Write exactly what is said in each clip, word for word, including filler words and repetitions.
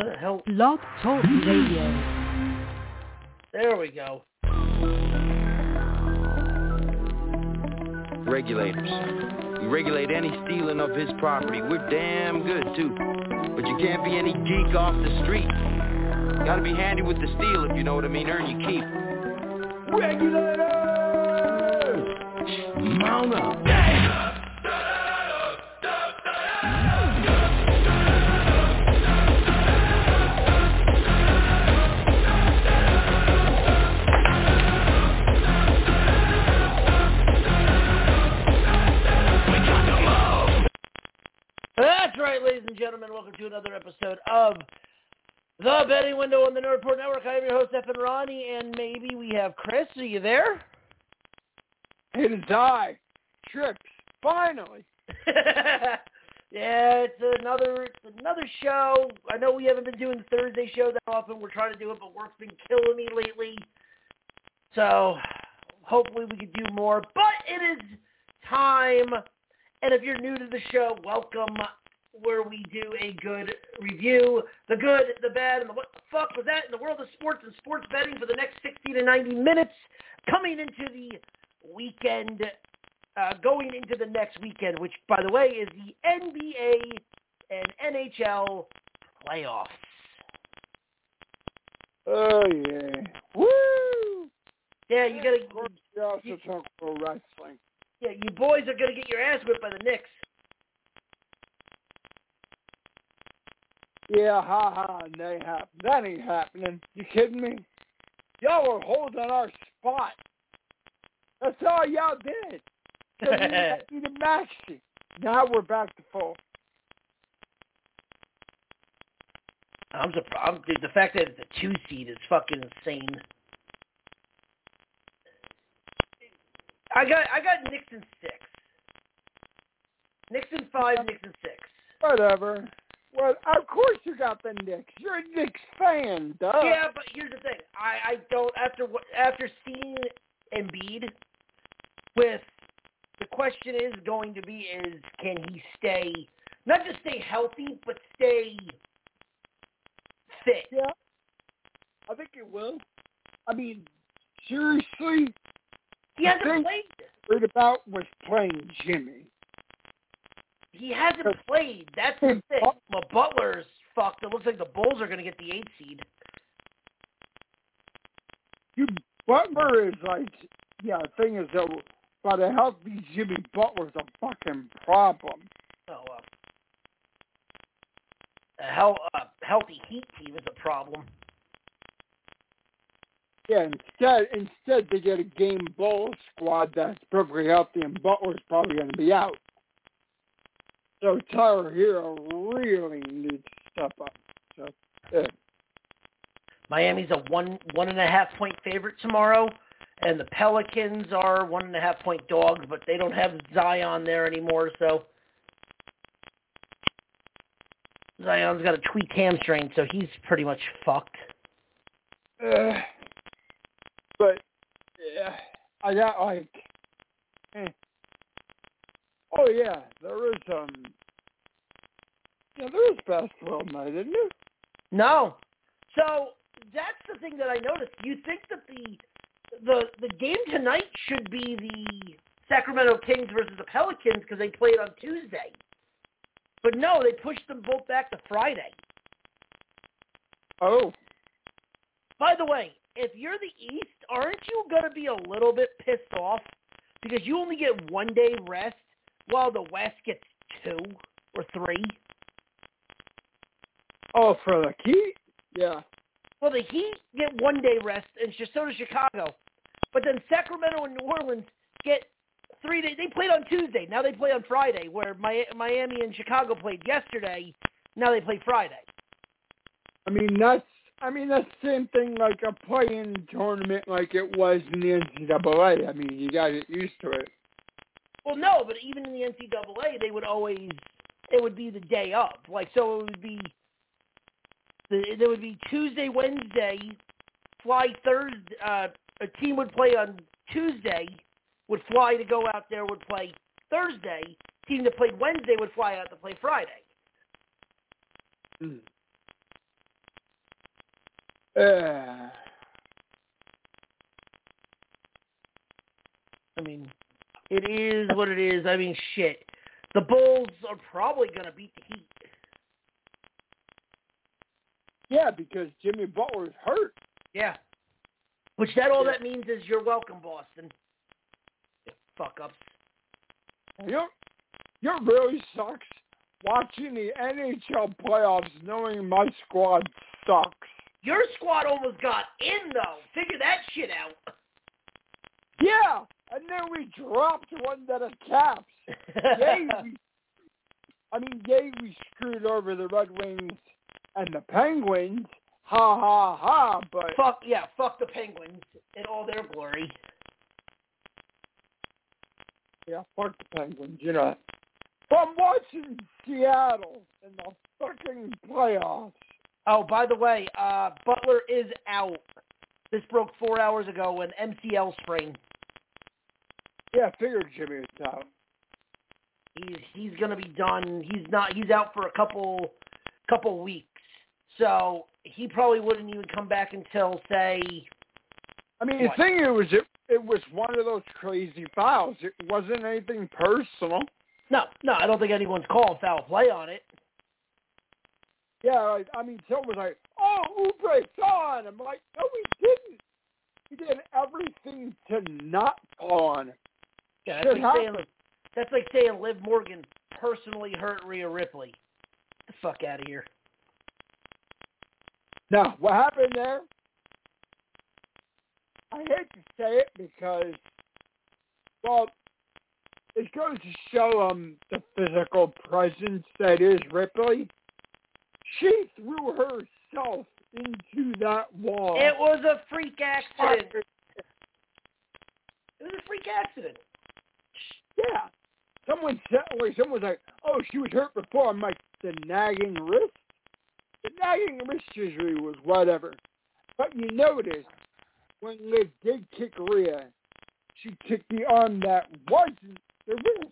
What the hell? Blog Talk Radio. There we go. Regulators. We regulate any stealing of his property. We're damn good, too. But you can't be any geek off the street. Gotta be handy with the steel, if you know what I mean. Earn your keep. Regulators! Mount up. That's right, ladies and gentlemen. Welcome to another episode of The Betting Window on the Nerd Report Network. I am your host, F and Ronnie, and maybe we have Chris. Are you there? It is I, Trips, finally. Yeah, it's another it's another show. I know we haven't been doing the Thursday show that often. We're trying to do it, but work's been killing me lately. So hopefully we can do more. But it is time. And if you're new to the show, welcome, where we do a good review, the good, the bad, and the what the fuck was that in the world of sports and sports betting for the next sixty to ninety minutes, coming into the weekend, uh, going into the next weekend, which, by the way, is the N B A and N H L playoffs. Oh, yeah. Woo! Yeah, you gotta... You also talk about wrestling. Yeah, you boys are going to get your ass whipped by the Knicks. Yeah, ha ha, they happen. That ain't happening. You kidding me? Y'all were holding our spot. That's all y'all did. So you need to match it. Now we're back to full. I'm surprised. Dude, the fact that it's a two seed is fucking insane. I got I got Knicks in six. Knicks in five, Knicks in six. Whatever. Well, of course you got the Knicks. You're a Knicks fan, duh. Yeah, but here's the thing. I, I don't after after seeing Embiid, with the question is going to be is can he stay not just stay healthy but stay fit? Yeah, I think it will. I mean, seriously. He hasn't thing played. Worried about was playing Jimmy. He hasn't played. That's the thing. Well, Butler's fucked. It looks like the Bulls are going to get the eighth seed. You Butler is like, yeah. The thing is though, by the healthy Jimmy Butler's a fucking problem. Oh, uh, a hell, uh, healthy Heat team is a problem. Yeah, instead, instead they get a game ball squad that's perfectly healthy, and Butler's probably going to be out. So Tyler Hero really needs to step up. So, yeah. Miami's a one one and a half point favorite tomorrow, and the Pelicans are one and a half point dogs, but they don't have Zion there anymore. So Zion's got a tweaked hamstring, so he's pretty much fucked. Uh, But, yeah, I got like, eh. oh yeah, there is, um, yeah, there is basketball night, isn't there? No. So, that's the thing that I noticed. You think that the, the, the game tonight should be the Sacramento Kings versus the Pelicans because they played on Tuesday. But no, they pushed them both back to Friday. Oh. By the way, if you're the East, aren't you going to be a little bit pissed off? Because you only get one day rest while the West gets two or three. Oh, for the Heat? Yeah. Well, the Heat get one day rest, and so does Chicago. But then Sacramento and New Orleans get three days. They played on Tuesday. Now they play on Friday, where Miami and Chicago played yesterday. Now they play Friday. I mean, that's I mean, that's the same thing like a play-in tournament like it was in the N C double A. I mean, you got to get used to it. Well, no, but even in the N C double A, they would always, it would be the day of. Like, so it would be, there would be Tuesday, Wednesday, fly Thursday, uh, a team would play on Tuesday, would fly to go out there, would play Thursday, team that played Wednesday would fly out to play Friday. Mm. Uh, I mean, it is what it is. I mean, shit. The Bulls are probably going to beat the Heat. yeah, because Jimmy Butler's hurt. Yeah. Which that all Yeah. that means is you're welcome, Boston. You fuck ups. You know, you know what really sucks? Watching the N H L playoffs knowing my squad sucks. Your squad almost got in, though. Figure that shit out. Yeah, and then we dropped one to the Caps. Yay, we, I mean, yay, we screwed over the Red Wings and the Penguins. Ha, ha, ha, but... Fuck, yeah, fuck the Penguins in all their glory. Yeah, fuck the Penguins, you know. But I'm watching Seattle in the fucking playoffs. Oh, by the way, uh, Butler is out. This broke four hours ago, an M C L sprain. Yeah, I figured Jimmy was out. He's he's gonna be done. He's not. He's out for a couple couple weeks. So he probably wouldn't even come back until, say... I mean, what? the thing is, it, it was one of those crazy fouls. It wasn't anything personal. No, no, I don't think anyone's calling foul play on it. Yeah, like, I mean, someone was like, oh, Oubre fell on him. I'm like, no, he didn't. He did everything to not fall on him. Yeah, that's Shit like, saying, happened. that's like saying Liv Morgan personally hurt Rhea Ripley. Get the fuck out of here. Now, what happened there, I hate to say it because, well, it goes to show um the physical presence that is Ripley. She threw herself into that wall. It was a freak accident. It was a freak accident. Yeah. Someone said, like, someone was like, oh, she was hurt before. I'm like, the nagging wrist? The nagging wrist injury was whatever. But you notice, when Liv did kick Rhea, she kicked the arm that wasn't the wrist.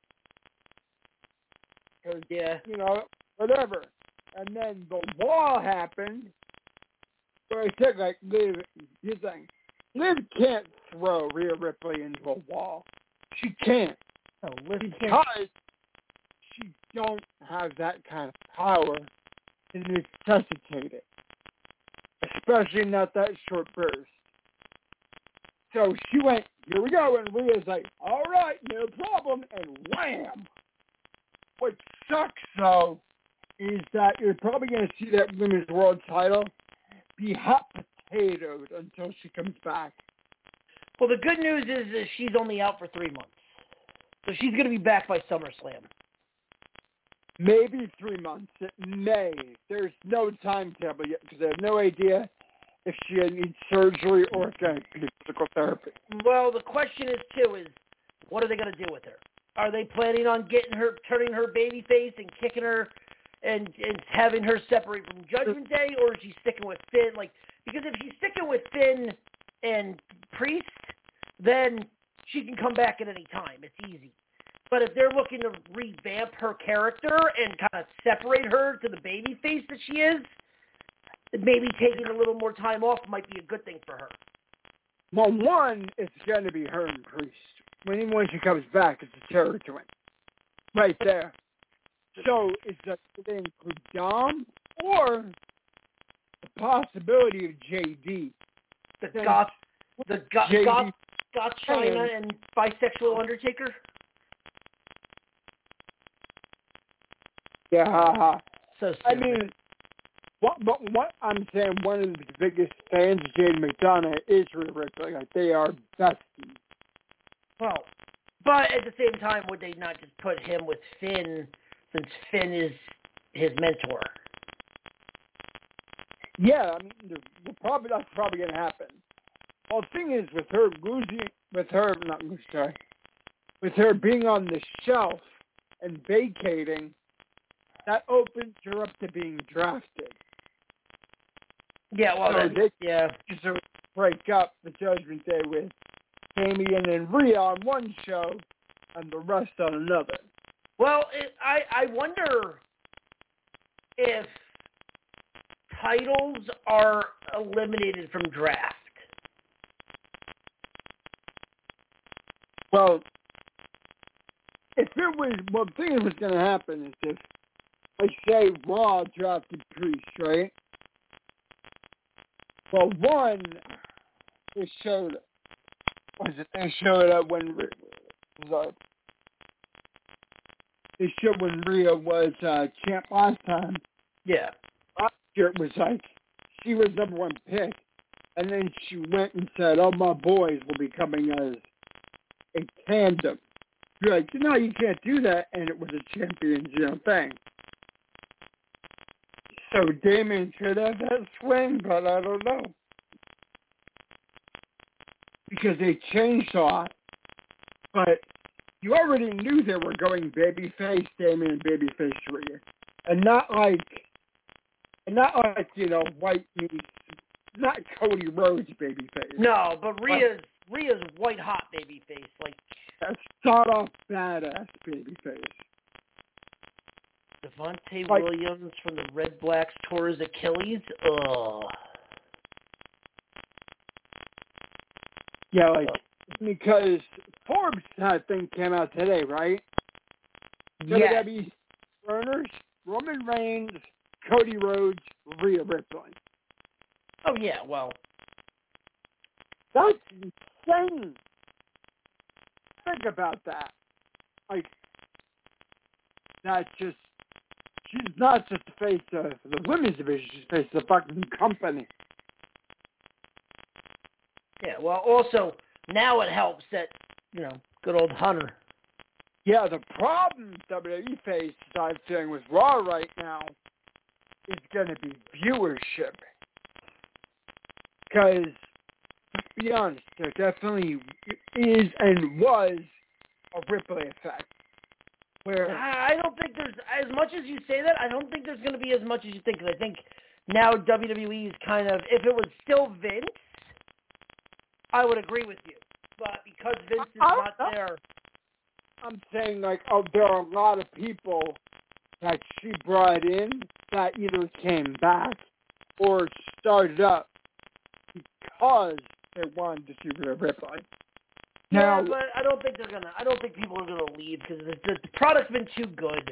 Because, Yeah. you know, whatever. And then the wall happened. So I said, like, Liv, he's like, Liv can't throw Rhea Ripley into a wall. She can't. Oh, Liv can't. Because she don't have that kind of power to necessitate it. Especially not that short burst. So she went, here we go, and Rhea's like, all right, no problem, and wham! What sucks, though, is that you're probably going to see that women's world title be hot potatoed until she comes back. Well, the good news is that she's only out for three months. So she's going to be back by SummerSlam. Maybe three months. It may. There's no timetable yet because I have no idea if she needs surgery or if going to be physical therapy. Well, the question is, too, is what are they going to do with her? Are they planning on getting her, turning her baby face and kicking her and, and having her separate from Judgment Day, or is she sticking with Finn? Like, because if she's sticking with Finn and Priest, then she can come back at any time. It's easy. But if they're looking to revamp her character and kind of separate her to the baby face that she is, maybe taking a little more time off might be a good thing for her. Well, one, it's going to be her and Priest. When even when she comes back, it's a terror twin. Right there. So, it's a, they include Dom or the possibility of J D. The goth, the goth, J D. goth, goth China and bisexual Undertaker? Yeah, haha. So I stupid. mean, what, but what I'm saying, one of the biggest fans of Jaden McDonough is Rhea Ripley. Like, they are besties. Well, but at the same time, would they not just put him with Finn, since Finn is his mentor? Yeah, I mean, they're, they're probably that's probably going to happen. Well, the thing is, with her losing, with her not losing, sorry, with her being on the shelf and vacating, that opens her up to being drafted. Yeah, well, So then, they yeah. just sort of break up the Judgment Day with Damian and Rhea on one show and the rest on another. Well, it, I I wonder if titles are eliminated from draft? Well, if it was, well, the thing that was going to happen is if, like, say, Raw drafted Priest, right? Well, one, they showed, was it, they showed up when, sorry, they showed when Rhea was uh, champ last time. Yeah. Last year it was like, she was number one pick, and then she went and said, oh, my boys will be coming as a tandem. You're like, no, you can't do that, and it was a champion's, you know, thing. So Damon should have that swing, but I don't know. Because they changed a lot. But you already knew they were going babyface Damon and babyface Rhea. And not like, and not like, you know, white meat, not Cody Rhodes babyface. No, but Rhea's, Rhea's white hot babyface, like, a start-off badass babyface. Devontae Like, Williams from the Red Blacks tore his Achilles? Ugh. Yeah, like, because Forbes, I think, came out today, right? Yes. W W E Burners, Roman Reigns, Cody Rhodes, Rhea Ripley. Oh, yeah, well. That's insane. Think about that. Like, that's just, she's not just the face of the women's division, she's the face of the fucking company. Yeah, well, also, now it helps that, you know, good old Hunter. Yeah, the problem W W E faces, I'm feeling with Raw right now, is going to be viewership. Because, let's be honest, there definitely is and was a Ripley effect. Where I don't think there's, as much as you say that, I don't think there's going to be as much as you think. Because I think now W W E is kind of, if it was still Vince, I would agree with you. But because Vince is not there. I'm saying, like, oh, there are a lot of people that she brought in that either came back or started up because they wanted to see Rhea Ripley. Yeah, Now, but I don't think they're gonna. I don't think people are gonna leave because the, the, the product's been too good.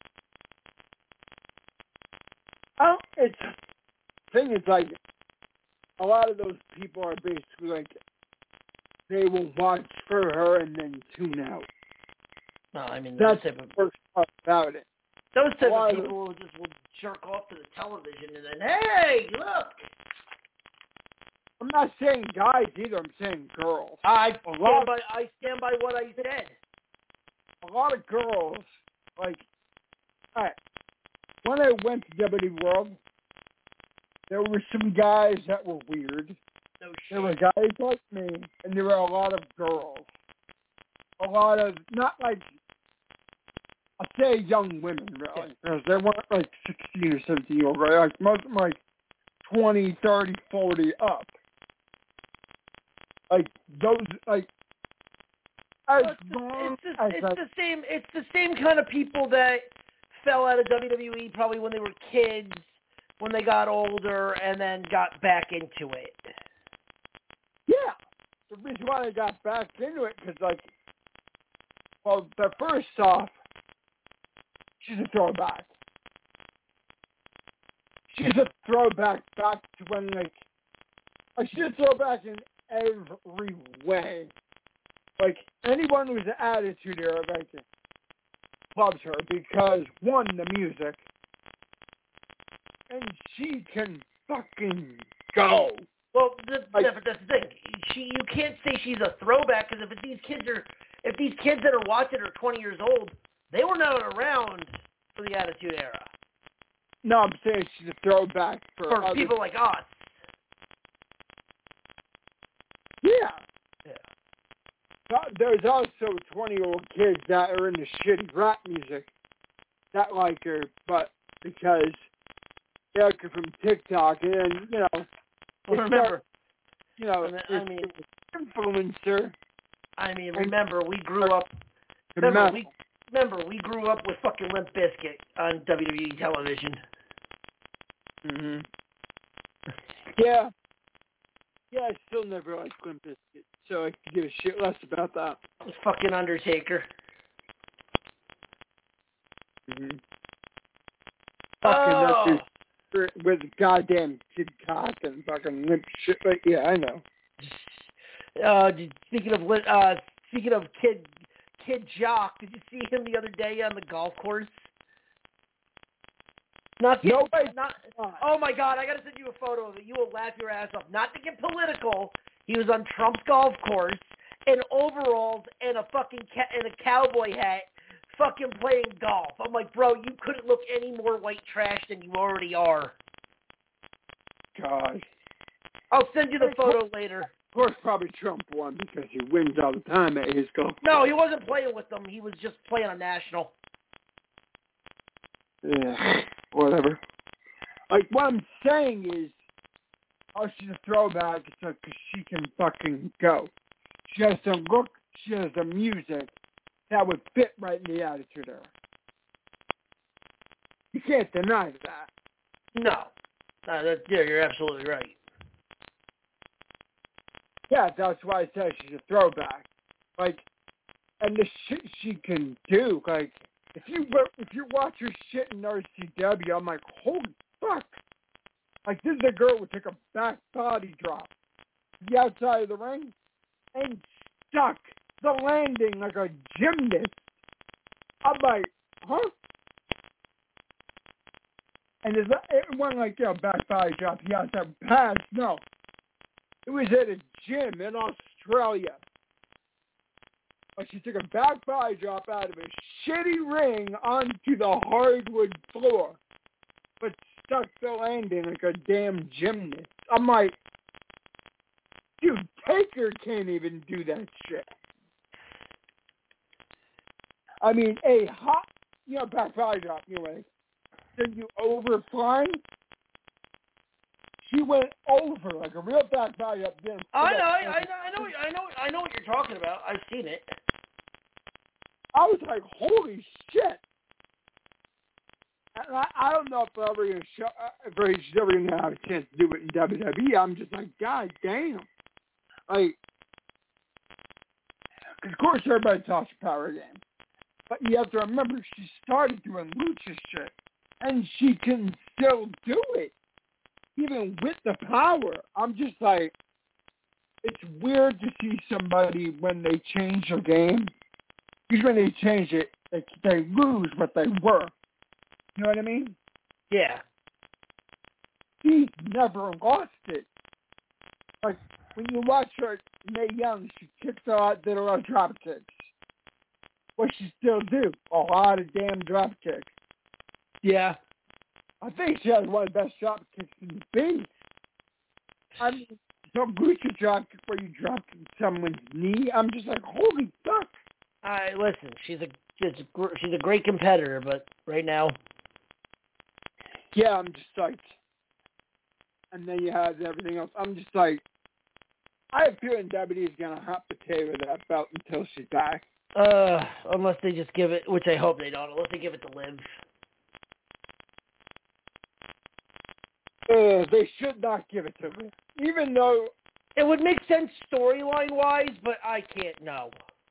oh, it's thing is like a lot of those people are basically like they will watch for her and then tune out. No, I mean those That's type the of first part about it. those type lot of of- people will just will jerk off to the television and then, hey, look. I'm not saying guys either. I'm saying girls. I A stand lot- by. I stand by what I said. A lot of girls, like, all right, when I went to W W E World, there were some guys that were weird. No There were shit. guys like me, and there were a lot of girls. A lot of, not like, I'd say young women, really. Because they weren't like sixteen or seventeen year old, right? Like, most of them like twenty, thirty, forty up. Like, those, like, as Well, it's the, long it's, the, as it's I, the same. It's the same kind of people that fell out of W W E probably when they were kids, when they got older, and then got back into it. yeah. The reason why I got back into it, because, like, well, the first off, she's a throwback. She's a throwback back to when, like, like she's a throwback in every way. Like, anyone who's an attitude era, like, loves her because, one, the music, and she can fucking go. Well, the, Like- the, that's the thing. She, you can't say she's a throwback because if these kids are, if these kids that are watching are twenty years old, they were not around for the Attitude Era. No, I'm saying she's a throwback for, For other, people like us. Yeah. Yeah. But there's also twenty-year-old kids that are into shitty rap music that like her, but because they like her from TikTok, and then, you know, Well, remember, you know, I mean- it's I mean- an influencer. I mean, remember we grew up. to Remember metal. we, remember we grew up with fucking Limp Bizkit on W W E television. Mm-hmm. Yeah. Yeah, I still never liked Limp Bizkit, so I could give a shit less about that. Fucking Undertaker. Mm-hmm. Oh. Fucking that dude with goddamn Kid Cock and fucking limp shit. Like, yeah, I know. Uh, speaking of lit- uh, speaking of Kid Kid Jock, did you see him the other day on the golf course? Not to, Nobody. Not. Oh my God! I gotta send you a photo of it. You will laugh your ass off. Not to get political. He was on Trump's golf course in overalls and a fucking ca- and a cowboy hat, fucking playing golf. I'm like, bro, you couldn't look any more white trash than you already are. God. I'll send you the photo later. Of course, probably Trump won because he wins all the time at his golf. No, he wasn't playing with them. He was just playing on national. Yeah, whatever. Like, what I'm saying is, oh, she's a throwback because she can fucking go. She has some look, she has the music that would fit right in the attitude era. You can't deny that. No. No, that, yeah, you're absolutely right. Yeah, that's why I said she's a throwback. Like, and the shit she can do, like, if you if you watch her shit in R C W, I'm like, holy fuck. Like, this is a girl who took a back body drop the outside of the ring and stuck the landing like a gymnast. I'm like, huh? And it's, it wasn't like, you know, back body drop, the outside pass, no. It was at a gym in Australia. But she took a back body drop out of a shitty ring onto the hardwood floor, but stuck the landing like a damn gymnast. I'm like, dude, Taker can't even do that shit. I mean, a hot, you know, back body drop, anyway. Then you over flying. She went over like a real back body up there. I know, I, I know, I know, I know, I know what you're talking about. I've seen it. I was like, holy shit. And I, I don't know if I'm ever going to show, if she's ever going to have a chance to do it in W W E. I'm just like, God damn. Like, cause of course everybody talks power game. But you have to remember, she started doing lucha shit. And she can still do it. Even with the power. I'm just like, it's weird to see somebody when they change their game. Because when they change it, they, they lose what they were. You know what I mean? Yeah. She's never lost it. Like, when you watch her, Mae Young, she kicks a lot, did a lot of drop kicks. What she still do? A lot of damn drop kicks. Yeah. I think she has one of the best drop kicks in the business. I mean, some lucha drop kick where you drop someone's knee. I'm just like, holy fuck. All right, listen, she's a she's a, she's a great competitor, but right now, yeah, I'm just like, and then you have everything else. I'm just like, I have a feeling W W E is gonna hot potato that belt until she's back. Uh, unless they just give it, which I hope they don't, unless they give it to Liv. Uh, they should not give it to her, even though it would make sense storyline wise, but I can't know.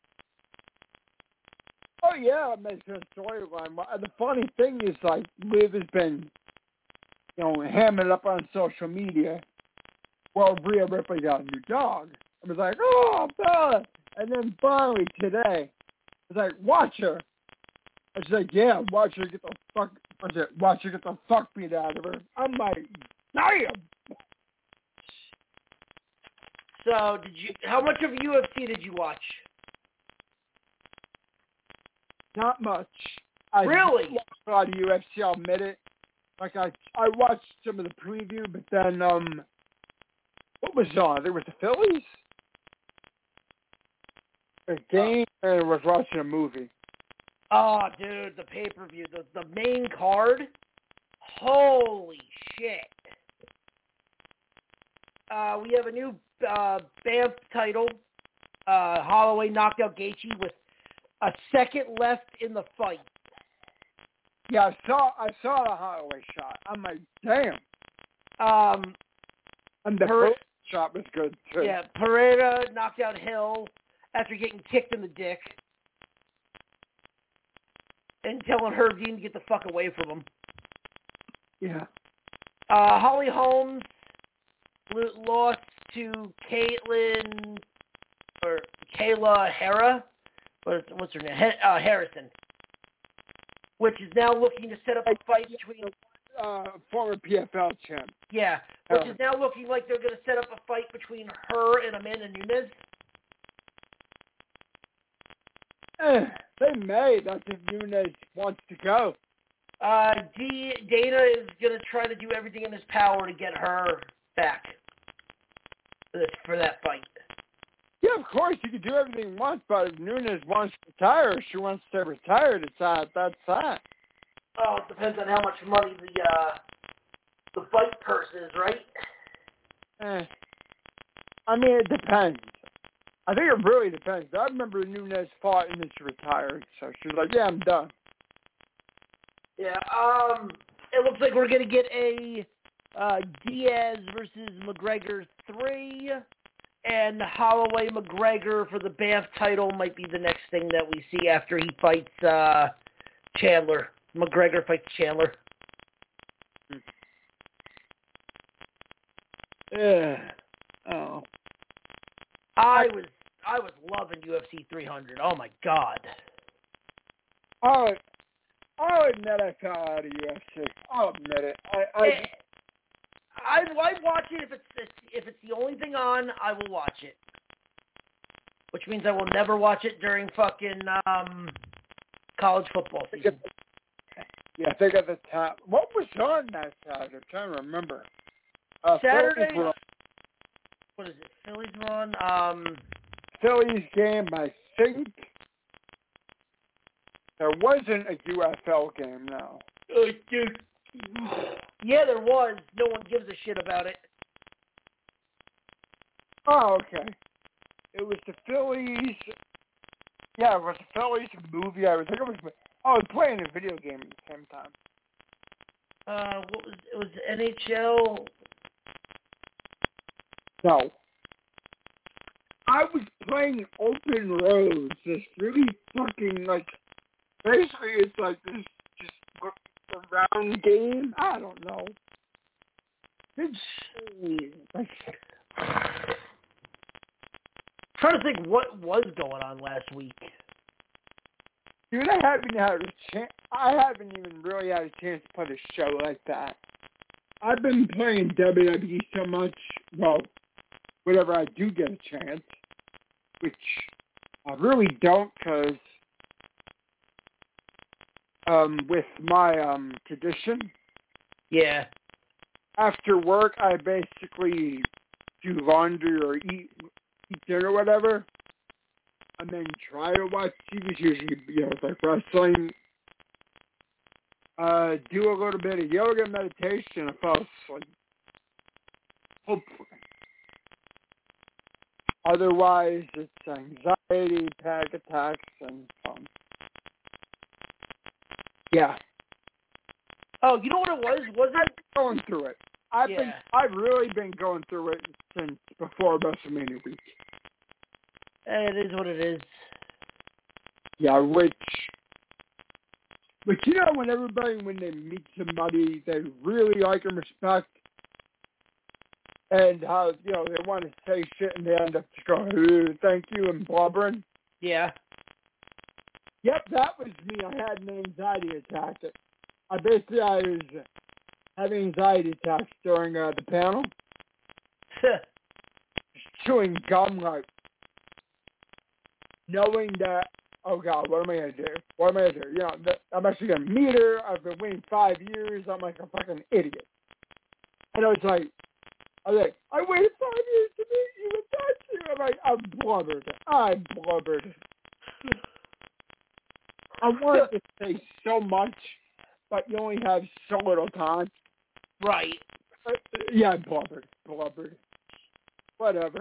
Oh yeah, it makes sense storyline. The funny thing is, like, Liv has been, you know, hamming up on social media. Well, Rhea Ripley got a new dog. I was like, oh, Bella. And then finally today, I was like, watch her. I was like, yeah, watch her get the fuck. I said, watch her get the fuck beat out of her. I'm like, damn. So, did you? How much of U F C did you watch? Not much. I Really? watched a lot of U F C, I'll admit it. Like, I I watched some of the preview, but then, um, what was on? There was the Phillies? A game, and I was watching a movie. Oh, dude, the pay-per-view, the, the main card, holy shit. Uh, we have a new uh, B A M F title. Uh, Holloway knocked out Gaethje with a second left in the fight. Yeah, I saw I saw the Holloway shot. I'm like, damn. Um, And the Pere- first shot was good, too. Yeah, Pereira knocked out Hill after getting kicked in the dick. And telling Herb Dean to get the fuck away from him. Yeah. Uh, Holly Holmes lo- lost to Caitlin, or Kayla Hera. What is, what's her name? He- uh, Harrison. Which is now looking to set up a fight between... Uh, former P F L champ. Yeah, which Oh. is now looking like they're going to set up a fight between her and Amanda Nunes. Eh, they may. That's if Nunes wants to go. Uh, D- Dana is going to try to do everything in his power to get her back for, this, for that fight. Yeah, of course, you can do everything you want, but if Nunes wants to retire, if she wants to retire, it's that, that's that. Oh, it depends on how much money the uh, the fight purse is, right? Eh. I mean, it depends. I think it really depends. I remember Nunes fought and then she retired, so she was like, yeah, I'm done. Yeah, um, it looks like we're going to get a uh, Diaz versus McGregor three, and Holloway McGregor for the B A F title might be the next thing that we see after he fights uh, Chandler. McGregor fights Chandler. Yeah. Oh. I was I was loving U F C three hundred. Oh my god. I'll, I'll admit I fell out of U F C. I'll admit it. I, I, Eh, I I watch it if it's if it's the only thing on. I will watch it, which means I will never watch it during fucking um college football season. yeah, I think at the time. What was on that Saturday? I'm trying to remember. Uh, Saturday. Phillies, were, What is it? Phillies were on. Um, Phillies game, I think. There wasn't a U F L game, no. uh, dude. Yeah, there was. No one gives a shit about it. Oh, okay. It was the Phillies. Yeah, it was the Phillies movie. I was think it was. I was playing a video game at the same time. Uh, what was it? Was N H L? No. I was playing Open Roads, this really fucking, like, basically it's like this just round game. I don't know. It's, like, Trying to think what was going on last week. dude, I haven't had a chance. I haven't even really had a chance to put a show like that. I've been playing W W E so much, well, whenever I do get a chance, which I really don't, because um, with my um, tradition, Yeah. after work I basically do laundry or eat, eat dinner or whatever, and then try to watch T V, usually, you know, like wrestling, uh, do a little bit of yoga, meditation, and fall asleep. Hopefully. Otherwise, it's anxiety, panic attacks, and um, yeah. Oh, you know what it was? Was I've it? been going through it. I've been, Yeah. I've really been going through it since before WrestleMania week. Eh, It is what it is. Yeah, which, but you know, when everybody, when they meet somebody they really like and respect, and how, you know, they want to say shit and they end up just going, "Ooh, thank you," and blubbering. Yeah. Yep, that was me. I had an anxiety attack. I basically, I was having anxiety attacks during uh, the panel, chewing gum, like, knowing that, oh God, what am I going to do? What am I going to do? You know, that I'm actually going to meet her. I've been waiting five years. I'm like a fucking idiot. And I was like, I was like, I waited five years to meet you and touch you. I'm like, I blubbered. I blubbered. I wanted to say so much, but you only have so little time. Right. Uh, yeah, I blubbered. Blubbered. Whatever.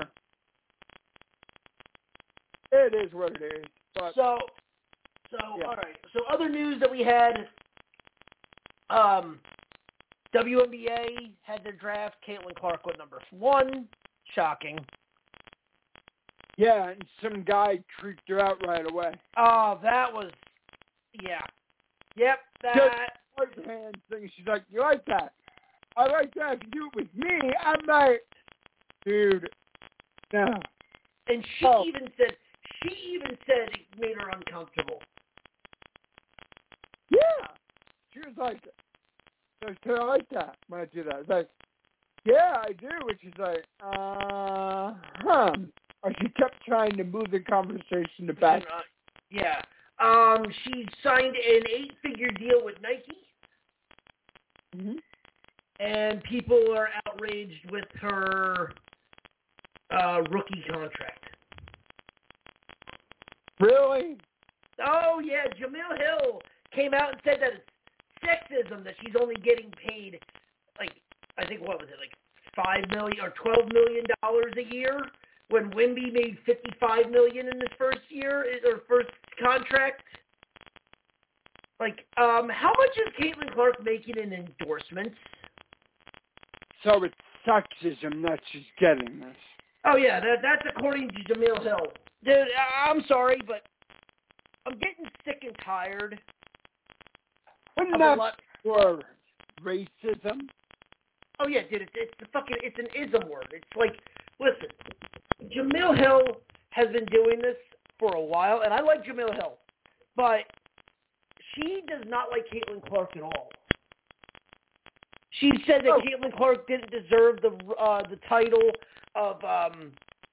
It is what it is. But So, so Yeah. all right. So other news that we had, um, W N B A had their draft. Caitlin Clark went number one. Shocking. Yeah, and some guy tricked her out right away. Oh, that was, yeah. Yep, that. Just right hand thing. She's like, you like that? I like that. If you do it with me, I'm like, dude, no. And she oh. even said, she even said it made her uncomfortable. Yeah. She was like, I like that when I do that. It's like, yeah, I do. And she's like, uh, huh. Or she kept trying to move the conversation to back. Uh, yeah. Um, she signed an eight-figure deal with Nike. Mm-hmm. And people are outraged with her uh, rookie contract. Really? Oh, yeah. Jamil Hill came out and said that it's sexism that she's only getting paid, like, I think, what was it, like five million dollars or twelve million dollars a year when Wemby made fifty-five million dollars in his first year, or first contract? Like, um, how much is Caitlin Clark making in endorsements? So it's sexism that she's getting this. Oh, yeah, that, that's according to Jamil Hill. Dude, I'm sorry, but I'm getting sick and tired. Wouldn't that for racism? Oh, yeah, dude, it's, it's the fucking, it's an ism word. It's like, listen, Jamil Hill has been doing this for a while, and I like Jamil Hill, but she does not like Caitlin Clark at all. She said that oh. Caitlin Clark didn't deserve the uh, the title of um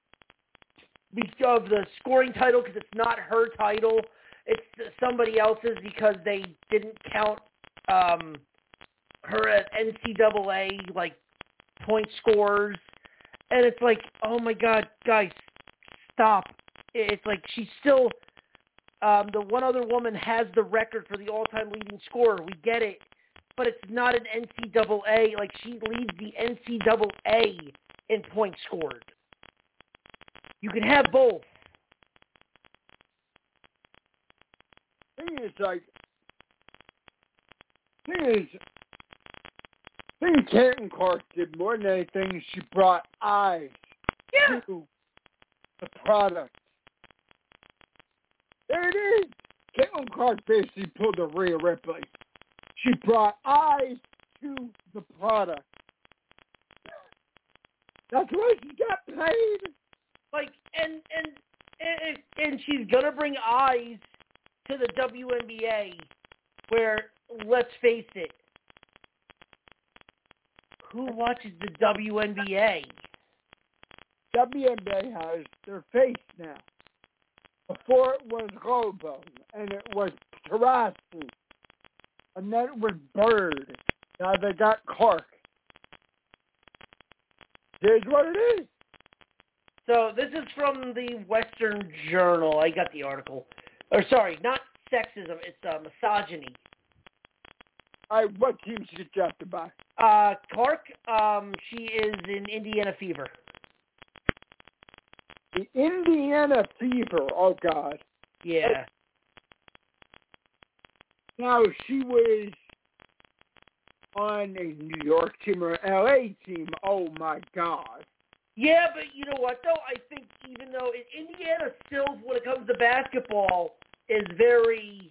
of the scoring title because it's not her title. It's somebody else's because they didn't count um, her as N C double A like point scorers, and it's like, oh my God, guys, stop! It's like she's still um, the one other woman has the record for the all-time leading scorer. We get it, but it's not an N C double A. Like, she leads the N C double A in points scored. You can have both. Thing is, like, thing is, thing Caitlin Clark did more than anything, she brought eyes yeah. to the product. There it is. Caitlin Clark basically pulled a Rhea Ripley. She brought eyes to the product. That's why she got paid. Like, and and and, and she's gonna bring eyes to the W N B A, where, let's face it, who watches the W N B A? W N B A has their face now. Before it was Robo, and it was Taurasi, and then it was Bird. Now they got Clark. Here's what it is. So this is from the Western Journal. I got the article. Or sorry, not sexism. It's uh, misogyny. All right, what team should you get drafted by? Uh, Clark. Um, she is in Indiana Fever. The Indiana Fever. Oh God. Yeah. Now she was on a New York team or L A team. Oh my God. Yeah, but you know what, though? I think even though in Indiana still, when it comes to basketball, is very,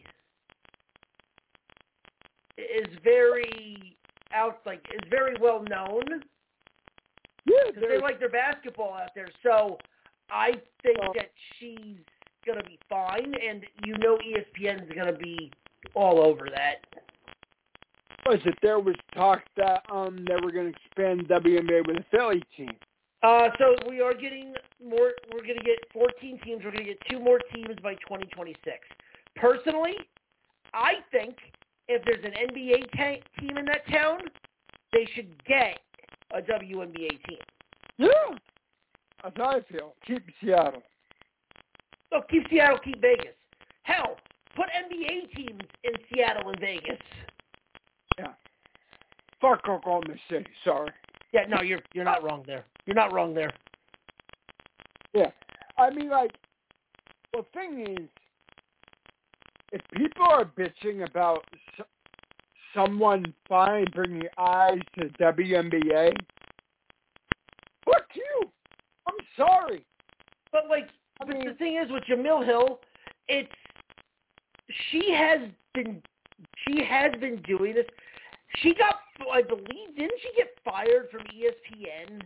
is very out, like, is very well known. Yeah, because they like their basketball out there. So I think well, that she's going to be fine, and you know E S P N is going to be all over that. Was it there was talk that um they were going to expand W N B A with a Philly team? Uh, so we are getting more. We're going to get fourteen teams. We're going to get two more teams by twenty twenty-six. Personally, I think if there's an N B A ta- team in that town, they should get a W N B A team. Yeah, that's how I feel. Keep Seattle. So keep Seattle, keep Vegas. Hell, put N B A teams in Seattle and Vegas. Yeah. Fuck Oklahoma City. Sorry. Yeah, no, you're you're not wrong there. You're not wrong there. Yeah. I mean, like, the thing is, if people are bitching about someone finally bringing eyes to W N B A. Fuck you. I'm sorry. But like, I but mean, the thing is with Jamil Hill, it's she has been she has been doing this. She got, I believe, didn't she get fired from E S P N?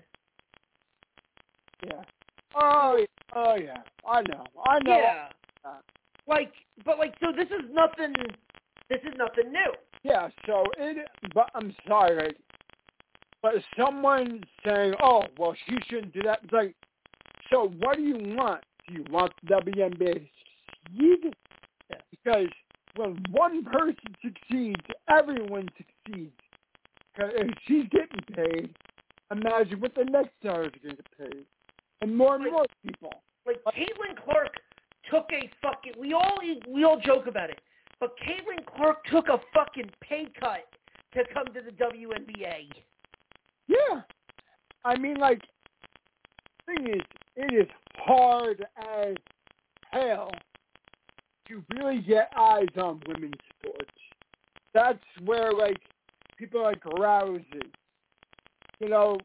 Yeah. Oh, oh yeah. I know. I know. Yeah. Like, but like, so this is nothing. This is nothing new. Yeah. So it. But I'm sorry. Right? But someone saying, "Oh, well, she shouldn't do that." It's like, so what do you want? Do you want the W N B A to succeed? Yeah. Because when one person succeeds, everyone succeeds. Because if she's getting paid, imagine what the next star is going to get paid. And more and Like, more people. Like, Caitlin Clark took a fucking, we all we all joke about it, but Caitlin Clark took a fucking pay cut to come to the W N B A. Yeah. I mean, like, the thing is, it is hard as hell to really get eyes on women's sports. That's where, like, people like Rousey, you know,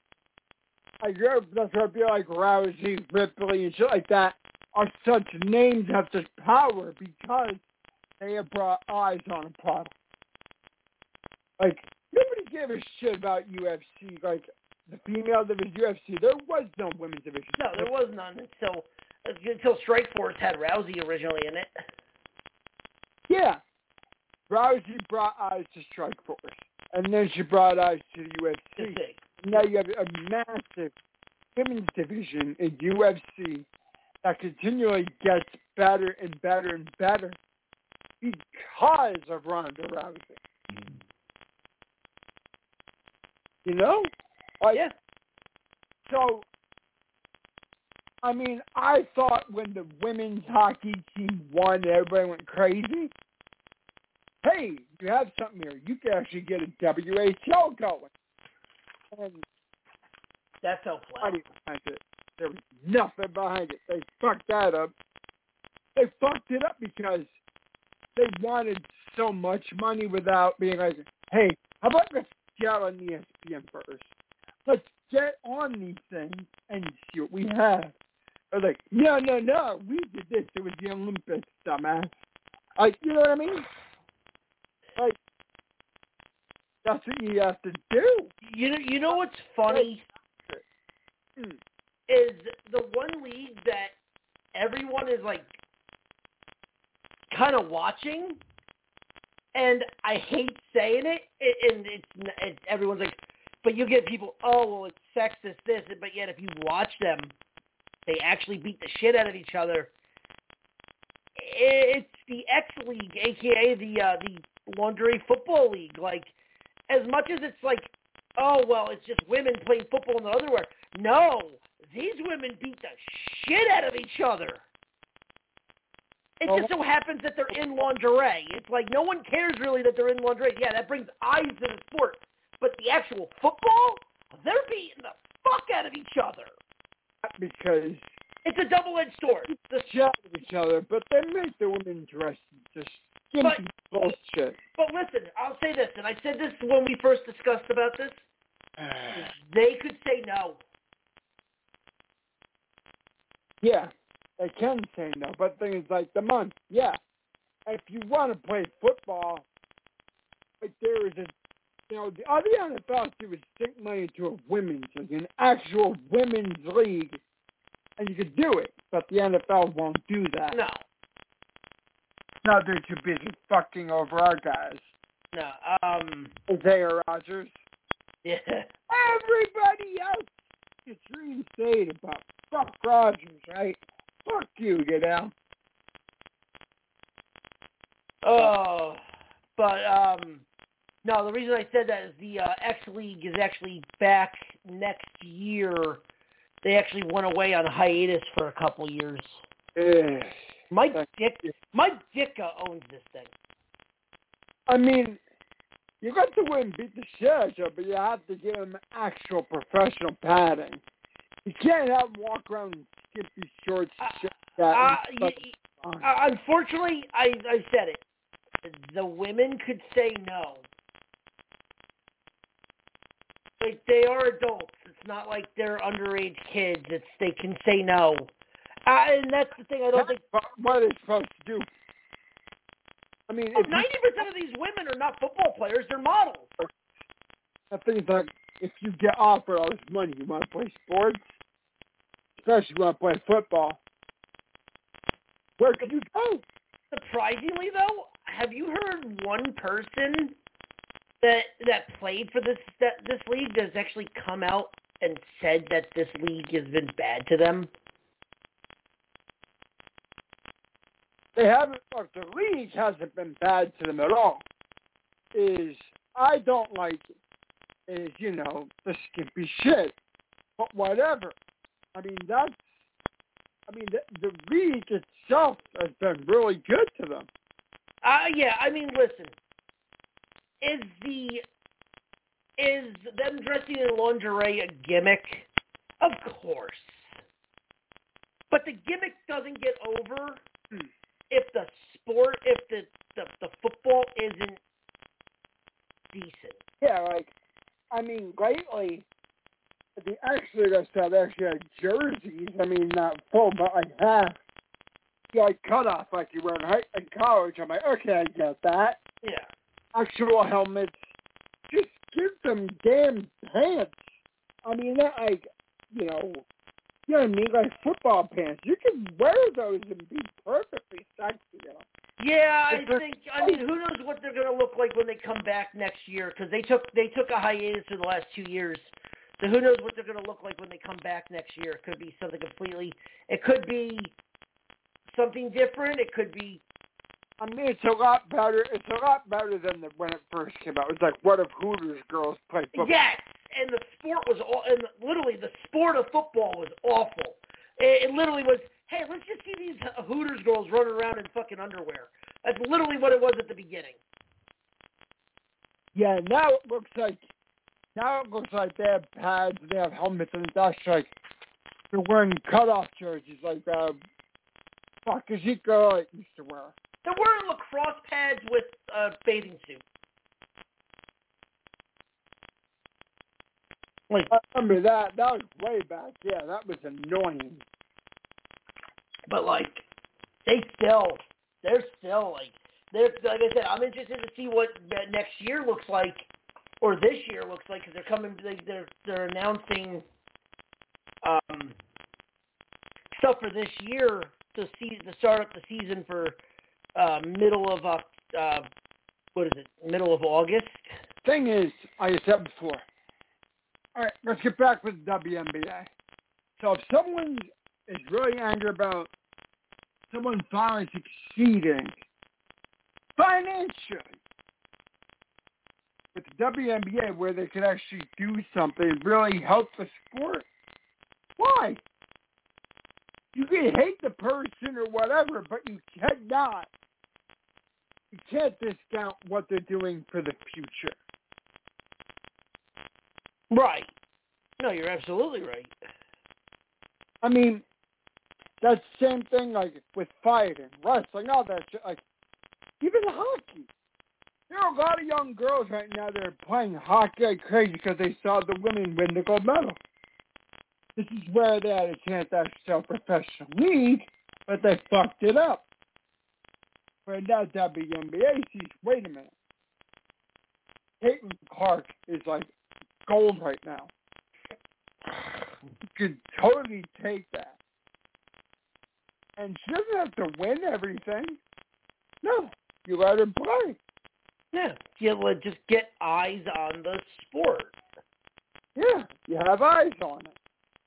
I hear that's where people like Rousey, Ripley, and shit like that are such names have such power because they have brought eyes on a product. Like, nobody gave a shit about U F C. Like, the female division U F C, there was no women's division. No, there was none until until Strikeforce had Rousey originally in it. Yeah. Rousey brought eyes to Strikeforce. And then she brought eyes to the U F C. Now you have a massive women's division in U F C that continually gets better and better and better because of Ronda Rousey. You know? Like, yeah. So, I mean, I thought when the women's hockey team won, everybody went crazy. Hey, you have something here. You can actually get a W H L going. And that's so flat. There was nothing behind it. They fucked that up. They fucked it up because they wanted so much money without being like, hey, how about let's get on E S P N first? Let's get on these things and see what we have. They're like, no, no, no, we did this. It was the Olympics, dumbass. Like, you know what I mean? Like, that's what you have to do. You know, you know what's funny mm. is the one league that everyone is like kind of watching, and I hate saying it, and it's, it's everyone's like, but you get people, oh well, it's sexist this, but yet if you watch them, they actually beat the shit out of each other. It's the X League, aka the uh, the Lingerie Football League. Like, as much as it's like, oh, well, it's just women playing football in the underwear. No, these women beat the shit out of each other. It oh. just so happens that they're in lingerie. It's like no one cares really that they're in lingerie. Yeah, that brings eyes to the sport. But the actual football, they're beating the fuck out of each other. Because it's a double-edged sword. The shot of each other, but they make the women dress just skimpy bullshit. But listen, I'll say this, and I said this when we first discussed about this. They could say no. Yeah, they can say no, but things like the month, yeah. If you want to play football, like there is a, you know, the other N F L too would sink money into a women's league, an actual women's league, and you could do it, but the N F L won't do that. No. No, they're too busy fucking over our guys. No, um... Isaiah Rogers. Yeah. Everybody else gets reinstated about fuck Rogers, right? Fuck you, get out. Oh, but, um... no, the reason I said that is the uh, X League is actually back next year. They actually went away on hiatus for a couple years. Ugh. Mike Dick, Mike Ditka owns this thing. I mean, you got to win, beat the shit out of you, but you have to give him actual professional padding. You can't have him walk around in skimpy shorts and shit like that. Uh, y- y- uh, unfortunately, I, I said it. The women could say no, Like, they are adults. It's not like they're underage kids. It's they can say no. Uh, and that's the thing I don't think... What are they supposed to do? I mean... Oh, ninety percent of these women are not football players. They're models. I think like, if you get offered all this money, you want to play sports, especially you want to play football, where can you go? Surprisingly, though, have you heard one person that that played for this that this league that has actually come out and said that this league has been bad to them? They haven't, look, the league hasn't been bad to them at all. Is, I don't like it, is, you know, the skimpy shit. But whatever. I mean, that's, I mean, the, the league itself has been really good to them. Uh, yeah, I mean, listen. Is the, is them dressing in lingerie a gimmick? Of course. But the gimmick doesn't get over hmm. if the sport, if the, the, the football isn't decent. Yeah, like, I mean, lately, the actually just have actually had jerseys. I mean, not full, but like half. Like cut off, like you were in, high, in college. I'm like, okay, I get that. Yeah. Actual helmets. Just give them damn pants. I mean, that like, you know, you know what I mean? Like football pants. You can wear those and be perfectly sexy, you know. Yeah, I think. I mean, who knows what they're going to look like when they come back next year? Because they took they took a hiatus for the last two years. So who knows what they're going to look like when they come back next year? It could be something completely. It could be something different. It could be. I mean, it's a lot better. It's a lot better than the, when it first came out. It was like, what if Hooters girls played football? Yes, and the sport was all, and literally the sport of football was awful. It, it literally was. Hey, let's just see these Hooters girls running around in fucking underwear. That's literally what it was at the beginning. Yeah, now it looks like now it looks like they have pads, they have helmets, and it's like they're wearing cutoff jerseys like uh, fuck Ezekiel like used to wear. They're wearing lacrosse pads with a uh, bathing suit. Like, I remember that. That was way back. Yeah, that was annoying. But, like, they still, they're still, like, they're, like I said, I'm interested to see what next year looks like, or this year looks like, because they're coming, they, they're, they're announcing um, stuff for this year to see, to start up the season for uh, middle of, uh, what is it, middle of August? Thing is, like I said before, all right, let's get back with the W N B A. So if someone is really angry about someone finally succeeding financially with the W N B A where they could actually do something and really help the sport, why? You can hate the person or whatever, but you cannot. You can't discount what they're doing for the future. Right. No, you're absolutely right. I mean, that's the same thing like with fighting, wrestling, all that shit. Like, even hockey. There are a lot of young girls right now that are playing hockey like crazy because they saw the women win the gold medal. This is where they had a chance to actually sell a professional league, but they fucked it up. But now W N B A sees, wait a minute. Caitlin Clark is like gold right now. You could totally take that. And she doesn't have to win everything. No, you let her play. Yeah, you let just get eyes on the sport. Yeah, you have eyes on it.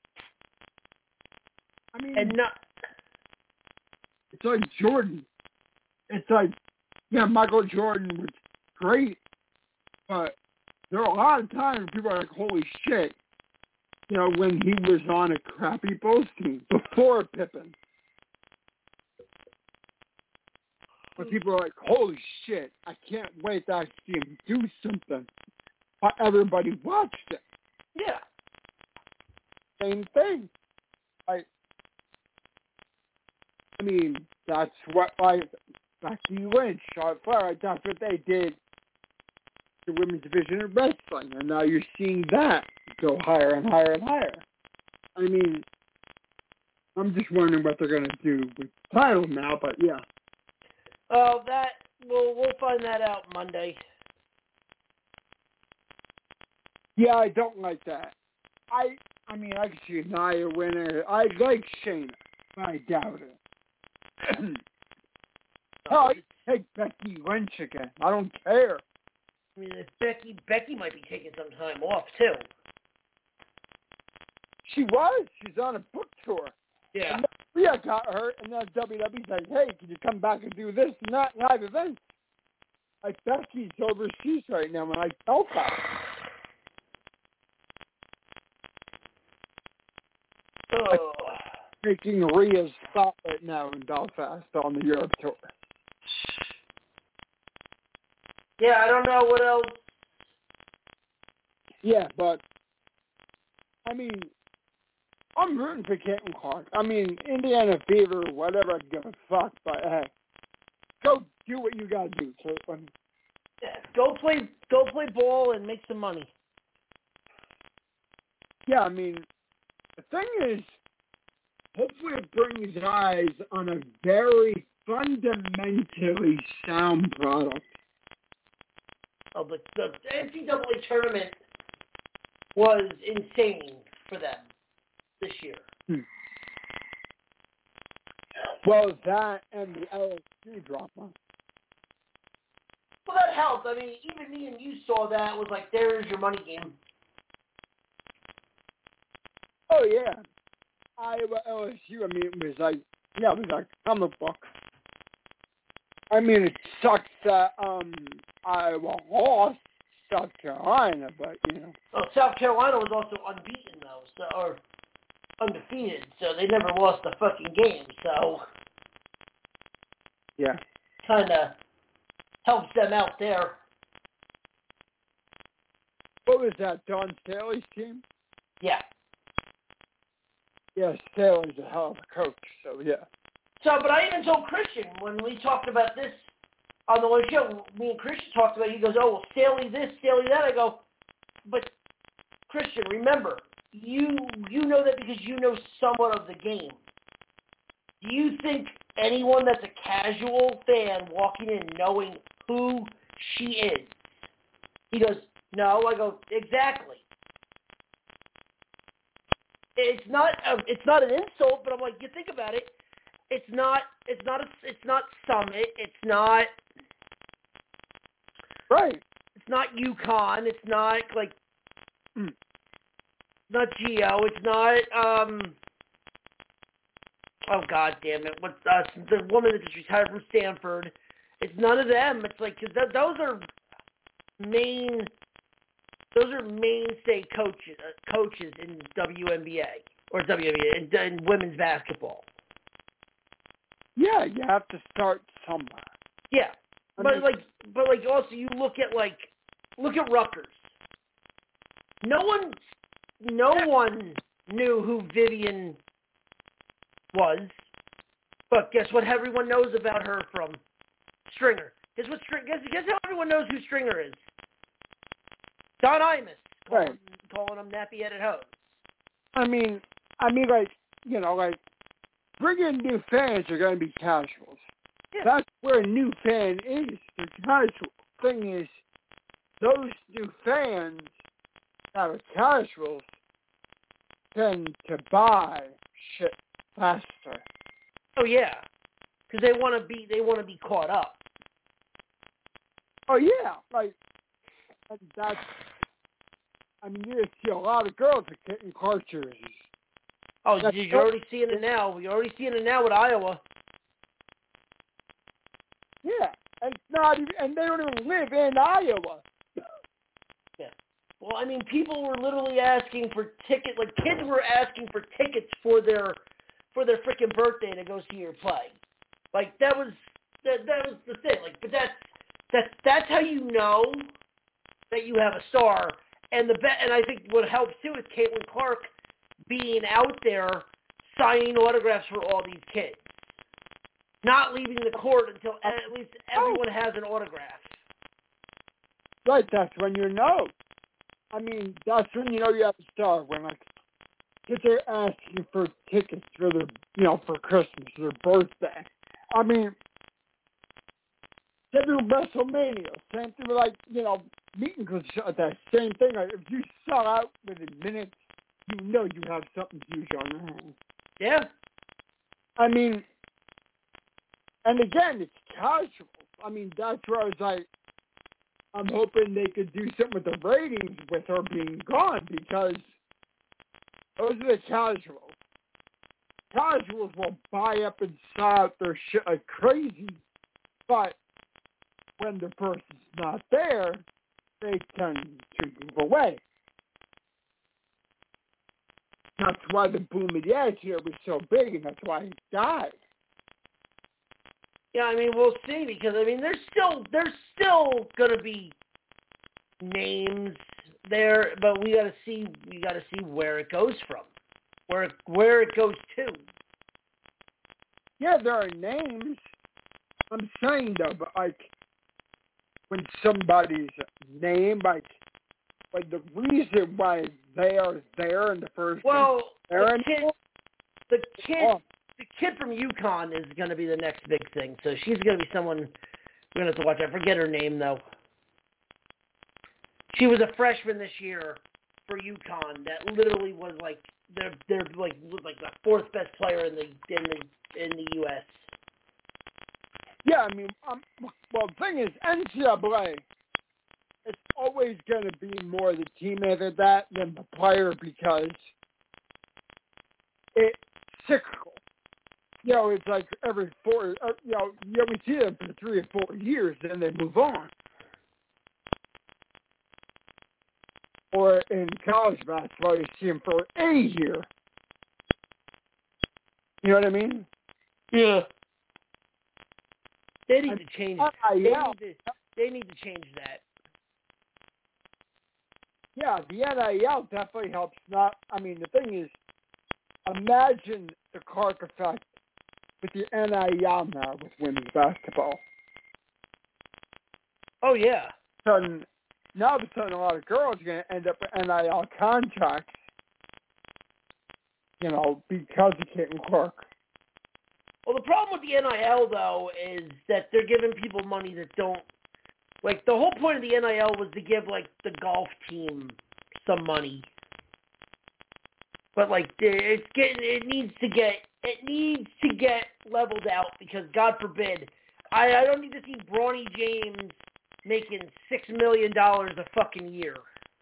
I mean, and not. It's like Jordan. It's like, yeah, Michael Jordan was great, but there are a lot of times people are like, holy shit, you know, when he was on a crappy Bulls team before Pippen. When people are like, holy shit, I can't wait to actually see him do something. But everybody watched it. Yeah. Same thing. Like, I mean, that's what, like, Becky Lynch, Charlotte Flair, that's what they did the women's division of wrestling, and now you're seeing that go higher and higher and higher. I mean, I'm just wondering what they're going to do with the title now, but yeah. Oh, that, we'll, we'll find that out Monday. Yeah, I don't like that. I I mean, I could see Nia winner. I like Shayna, but I doubt it. Hell, I take Becky Lynch again. I don't care. I mean, if Becky, Becky might be taking some time off, too. She was. She's on a book tour. Yeah. And Rhea got hurt, and then W W E's like, hey, can you come back and do this and that live events? Like, Becky's overseas right now, and I felt that. Oh. Making Rhea's stop right now in Belfast on the Europe tour. Yeah, I don't know what else. Yeah, but, I mean, I'm rooting for Caitlin Clark. I mean, Indiana Fever, whatever, I give a fuck, but hey, go do what you gotta do, Caitlin. Yeah, go play, go play ball and make some money. Yeah, I mean, the thing is, hopefully it brings eyes on a very fundamentally sound product. Oh, but the N C double A tournament was insane for them this year. Hmm. Well, that and the L S U drama. Well, that helped. I mean, even me and you saw that. It was like, there's your money game. Oh, yeah. Iowa L S U, I mean, it was like, yeah, it was like comic book. I mean, it sucks that um, Iowa lost South Carolina, but, you know. Well, South Carolina was also unbeaten, though, so, or undefeated, so they never lost a fucking game, so. Yeah. Kind of helps them out there. What was that, Don Staley's team? Yeah. Yeah, Staley's a hell of a coach, so yeah. So, but I even told Christian when we talked about this on the one show, me and Christian talked about it, he goes, oh, well, Staley this, Staley that. I go, but Christian, remember, you you know that because you know somewhat of the game. Do you think anyone that's a casual fan walking in knowing who she is? He goes, no. I go, exactly. It's not a, it's not an insult, but I'm like, you think about it. It's not it's not a, it's not Summit. It's not right. It's not UConn. It's not like mm. not Geo. It's not um. Oh God damn it! What's uh, the woman that just retired from Stanford? It's none of them. It's like cause th- those are main. Those are mainstay coaches uh, coaches in W N B A or W N B A in, in women's basketball. Yeah, you have to start somewhere. Yeah, I but mean, like, but like, also you look at like, look at Rutgers. No one, no one knew who Vivian was, but guess what? Everyone knows about her from Stringer. Guess what? String, guess guess how everyone knows who Stringer is. Don Imus, calling, right. calling him nappy-headed hose. I mean, I mean, like, you know, like, bringing new fans are going to be casuals. Yeah. That's where a new fan is. The casual thing is, those new fans that are casuals tend to buy shit faster. Oh yeah, because they want to be they want to be caught up. Oh yeah, like, and that's. I mean, you see a lot of girls that get in car jerseys. Oh, That's you're already seeing it now. You're already seeing it now with Iowa. Yeah, and not even, and they don't even live in Iowa. Yeah. Well, I mean, people were literally asking for tickets. Like kids were asking for tickets for their for their freaking birthday to go see your play. Like that was that that was the thing. Like, but that's that's that's how you know that you have a star. And the be- and I think what helps too is Caitlin Clark being out there signing autographs for all these kids, not leaving the court until at least everyone has an autograph. Right, that's when you know. I mean, that's when you know you have a star. When, like, if they're asking for tickets for their, you know, for Christmas or their birthday. I mean, they do WrestleMania. Same thing with, like, you know, meetings and shit like that. Same thing. Like, if you sell out within minutes, you know you have something huge on your hands. Yeah. I mean, and again, it's casual. I mean, that's where I was like, I'm hoping they could do something with the ratings with her being gone, because those are the casuals. Casuals will buy up and sell out their shit like crazy, but when the person's not there, they tend to move away. That's why the boom of the Attitude was so big, and that's why he died. Yeah, I mean, we'll see, because, I mean, there's still there's still going to be names there, but we got to see we got to see where it goes from, where where it goes to. Yeah, there are names. I'm saying, though, but, like, when somebody's name, like, like the reason why they are there in the first well, place, the kid, the kid, oh. the kid from UConn is going to be the next big thing. So she's going to be someone we're going to have to watch. I forget her name though. She was a freshman this year for UConn. That literally was like they're they're like like the fourth best player in the in the in the U S. Yeah, I mean, um, well, the thing is, N C double A, it's always going to be more the teammate of that than the player, because it's cyclical. You know, it's like every four, uh, you know, you only see them for three or four years, then they move on. Or in college basketball, you see them for a year. You know what I mean? Yeah. They need to change. Uh, they, yeah. need to, they need to change that. Yeah, the N I L definitely helps. Not, I mean, the thing is, imagine the Clark effect with the N I L now with women's basketball. Oh yeah. So now all of a sudden, a lot of girls are going to end up with N I L contracts. You know, because of Caitlin Clark. Well, the problem with the N I L, though, is that they're giving people money that don't... Like, the whole point of the N I L was to give, like, the golf team some money. But, like, it's getting... It needs to get... It needs to get leveled out, because, God forbid, I, I don't need to see Bronny James making six million dollars a fucking year.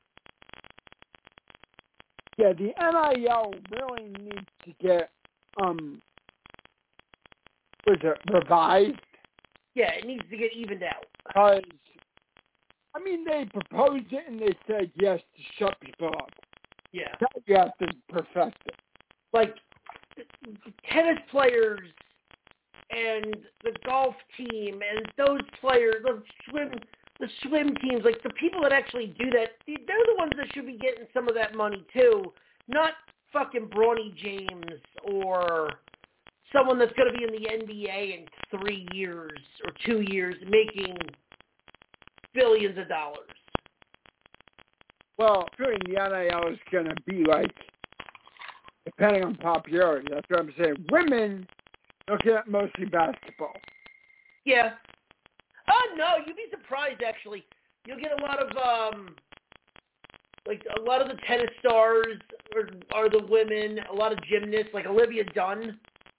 Yeah, the N I L really needs to get... um. Was it revised? Yeah, it needs to get evened out. Because, I mean, they proposed it and they said yes to shut people up. Yeah. Now you have to perfect it. Like, tennis players and the golf team and those players, the swim, the swim teams, like the people that actually do that, they're the ones that should be getting some of that money too. Not fucking Bronny James or someone that's going to be in the N B A in three years or two years making billions of dollars. Well, doing the N I L is going to be like, depending on popularity, that's what I'm saying. Women look at mostly basketball. Yeah. Oh, no, you'd be surprised, actually. You'll get a lot of, um, like, a lot of the tennis stars are, are the women, a lot of gymnasts, like Olivia Dunn.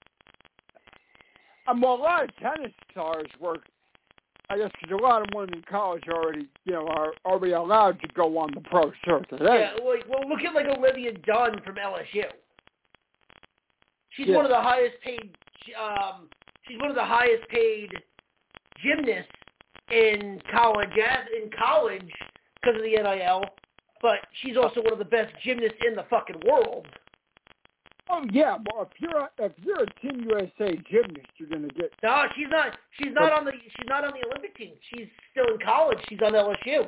Um, well, a lot of tennis stars work, I guess, because a lot of women in college already, you know, are already allowed to go on the pro circuit. Yeah, like, well, look at, like, Olivia Dunn from L S U. She's yeah. one of the highest paid, um, she's one of the highest paid gymnasts in college, in college, because of the N I L, but she's also one of the best gymnasts in the fucking world. Oh yeah, well if you're a, if you're a Team U S A gymnast, you're gonna get. No, she's not. She's not on the. She's not on the Olympic team. She's still in college. She's on L S U.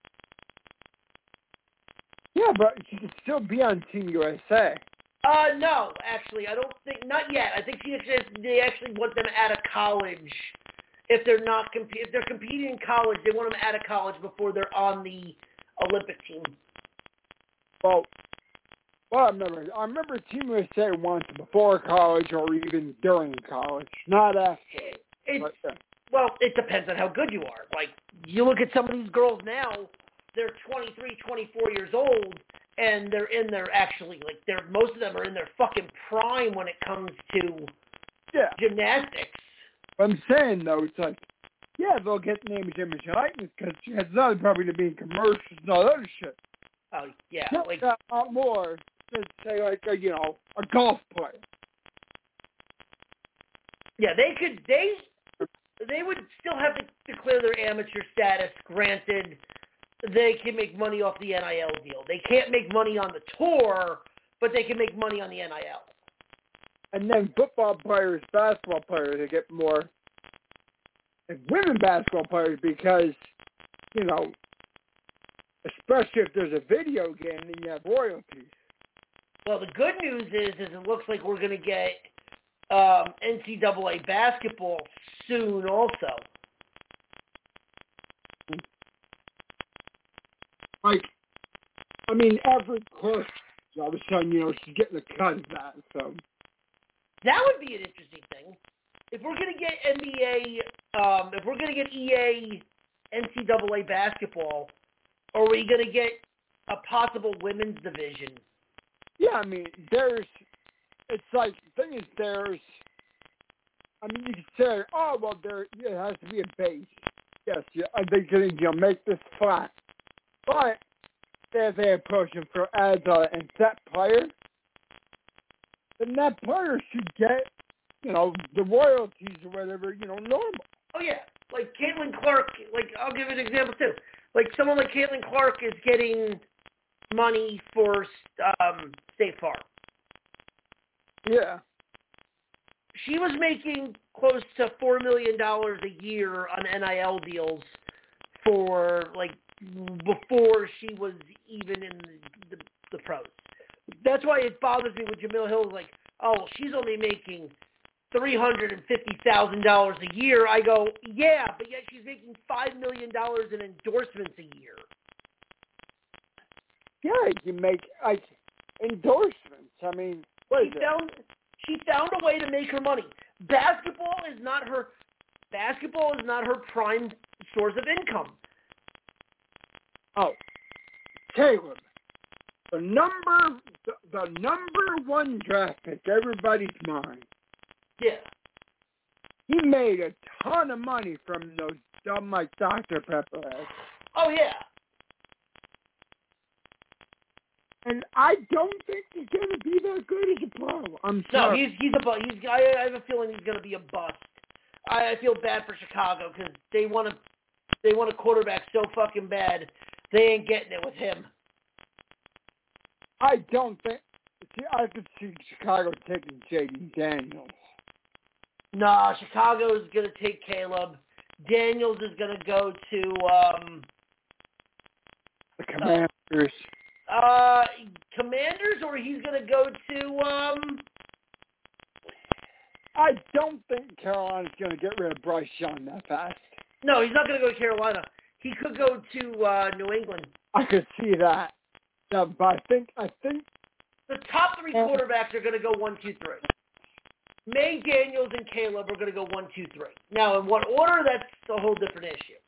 Yeah, but she could still be on Team U S A. Uh, no, actually, I don't think. Not yet. I think she actually, they actually want them out of college if they're not comp- if they're competing in college, they want them out of college before they're on the Olympic team. Well, well, I remember. I remember Team U S A once before college or even during college, not after. It's, but, uh, well, it depends on how good you are. Like, you look at some of these girls now, they're twenty-three, twenty-four years old, and they're in their actually, like, they're most of them are in their fucking prime when it comes to yeah. gymnastics. I'm saying, though, it's like, yeah, they'll get names, image, and likeness because it's not probably to be in commercials and all that other shit. Oh, yeah. Not Like, that lot more than, say, like, a, you know, a golf player. yeah, they could, they, they would still have to declare their amateur status. Granted, they can make money off the N I L deal. They can't make money on the tour, but they can make money on the N I L. And then football players, basketball players, they get more. And women basketball players because, you know, especially if there's a video game, then you have royalties. Well, the good news is, is it looks like we're going to get um, N C double A basketball soon also. Like, I mean, every course, all of a sudden, you know, she's getting a cut of that, so. That would be an interesting thing. If we're going to get N B A, um, if we're going to get E A N C double A basketball, are we going to get a possible women's division? Yeah, I mean, there's, it's like, the thing is, there's, I mean, you could say, oh, well, there, it has to be a base. Yes, yeah, they can, you know, make this flat. But if they approach him for as a and set player, then that player should get, you know, the royalties or whatever, you know, normal. Oh, yeah. Like Caitlin Clark, like, I'll give an example, too. Like, someone like Caitlin Clark is getting money for um, State Farm. Yeah. She was making close to four million dollars a year on N I L deals for, like, before she was even in the, the, the pros. That's why it bothers me when Jamil Hill's like, oh, she's only making three hundred fifty thousand dollars a year. I go, yeah, but yet she's making five million dollars in endorsements a year. Yeah, you make, like, endorsements. I mean, what She is it? found, she found a way to make her money. Basketball is not her, basketball is not her prime source of income. Oh, Caleb, the number, the, the number one draft pick, everybody's mind. Yeah. He made a ton of money from those dumb like Doctor Pepper ads. Oh, yeah. And I don't think he's going to be that good as a pro. I'm No, sorry. he's he's a bust. He's I, I have a feeling he's going to be a bust. I, I feel bad for Chicago because they want to they want a quarterback so fucking bad they ain't getting it with him. I don't think. See, I could see Chicago taking J D Daniels. Nah, Chicago is going to take Caleb. Daniels is going to go to um, The Commanders. uh, Commanders, or he's going to go to um. I don't think Carolina's going to get rid of Bryce Young that fast. No, he's not going to go to Carolina. He could go to uh, New England. I could see that. Yeah, but I think I think The top three quarterbacks are going to go one, two, three. May, Daniels, and Caleb are going to go one, two, three. Now, in what order, that's a whole different issue.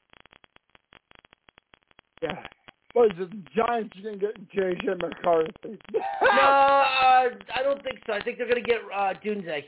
yeah. What is it? The Giants are going to get J J McCarthy. No, uh, I don't think so. I think they're going to get uh, Dunze.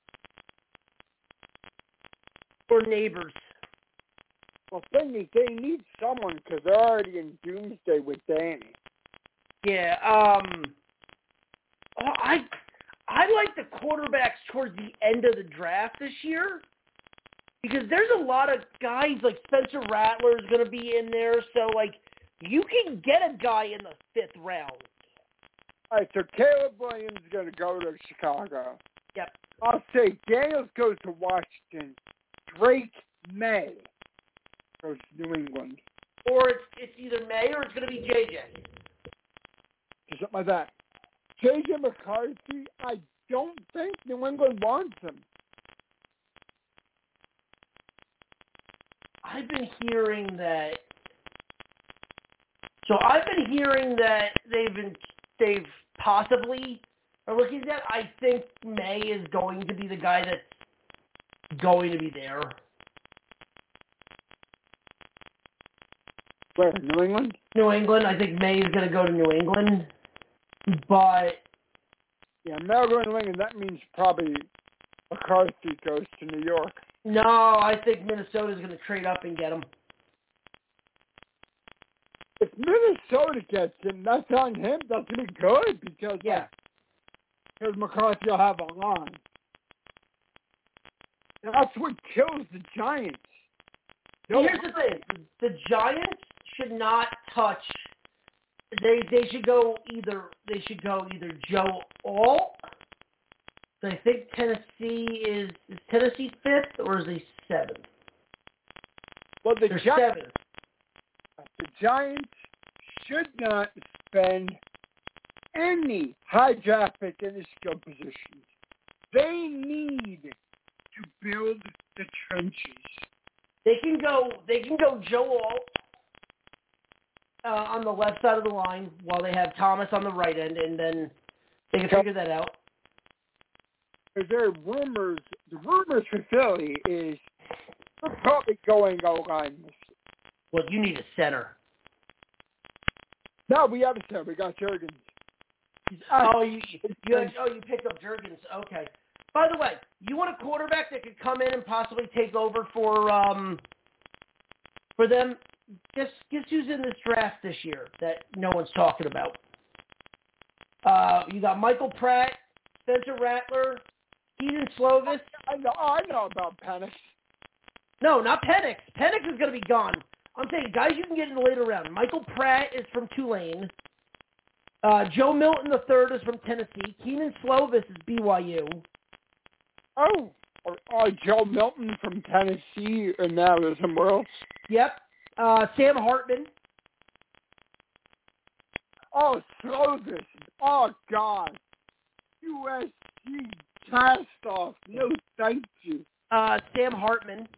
Or Neighbors. Well, the thing is, they need someone because they're already in doomsday with Danny. Yeah, um, oh, I I like the quarterbacks towards the end of the draft this year because there's a lot of guys like Spencer Rattler is going to be in there, so like you can get a guy in the fifth round. All right, so Caleb Williams is going to go to Chicago. Yep. I'll say Daniels goes to Washington. Drake May goes to New England. Or it's it's either May or it's going to be J J. Or something like that. J J McCarthy, I don't think New England wants him. I've been hearing that. So I've been hearing that they've been they've possibly are looking at. I think May is going to be the guy that's going to be there. Where, New England? New England. I think May is going to go to New England, but yeah, May go to New England. That means probably McCarthy goes to New York. No, I think Minnesota's going to trade up and get him. If Minnesota gets him, that's on him. That's going to be good because Yeah. Like, because McCarthy will have a line. And that's what kills the Giants. No, here's the thing: the, the Giants should not touch. They they should go either. They should go either Joe Alt. So I think Tennessee is is Tennessee fifth or is he seventh? Well, the They're Giants, seventh. the Giants should not spend any high draft pick in the skill positions. They need to build the trenches. They can go. They can go Joe Alt uh, on the left side of the line while they have Thomas on the right end, and then they can figure that out. There are rumors. The rumors for Philly is they're probably going O-line. Well, you need a center. No, we have a center. We got Jurgens. He's Oh, you, you had, oh, you picked up Jurgens. Okay. By the way, you want a quarterback that could come in and possibly take over for um for them? Guess guess who's in this draft this year that no one's talking about? Uh, you got Michael Pratt, Spencer Rattler, Keaton Slovis. I know. I know about Penix. No, not Penix. Penix is going to be gone. I'm saying guys you can get in the later round. Michael Pratt is from Tulane. Uh, Joe Milton the third is from Tennessee. Keaton Slovis is B Y U. Oh, or, or Joe Milton from Tennessee, and now there's somewhere else. Yep. Uh, Sam Hartman. Oh, Slovis. Oh, God. U S C cast off. No, thank you. Uh, Sam Hartman.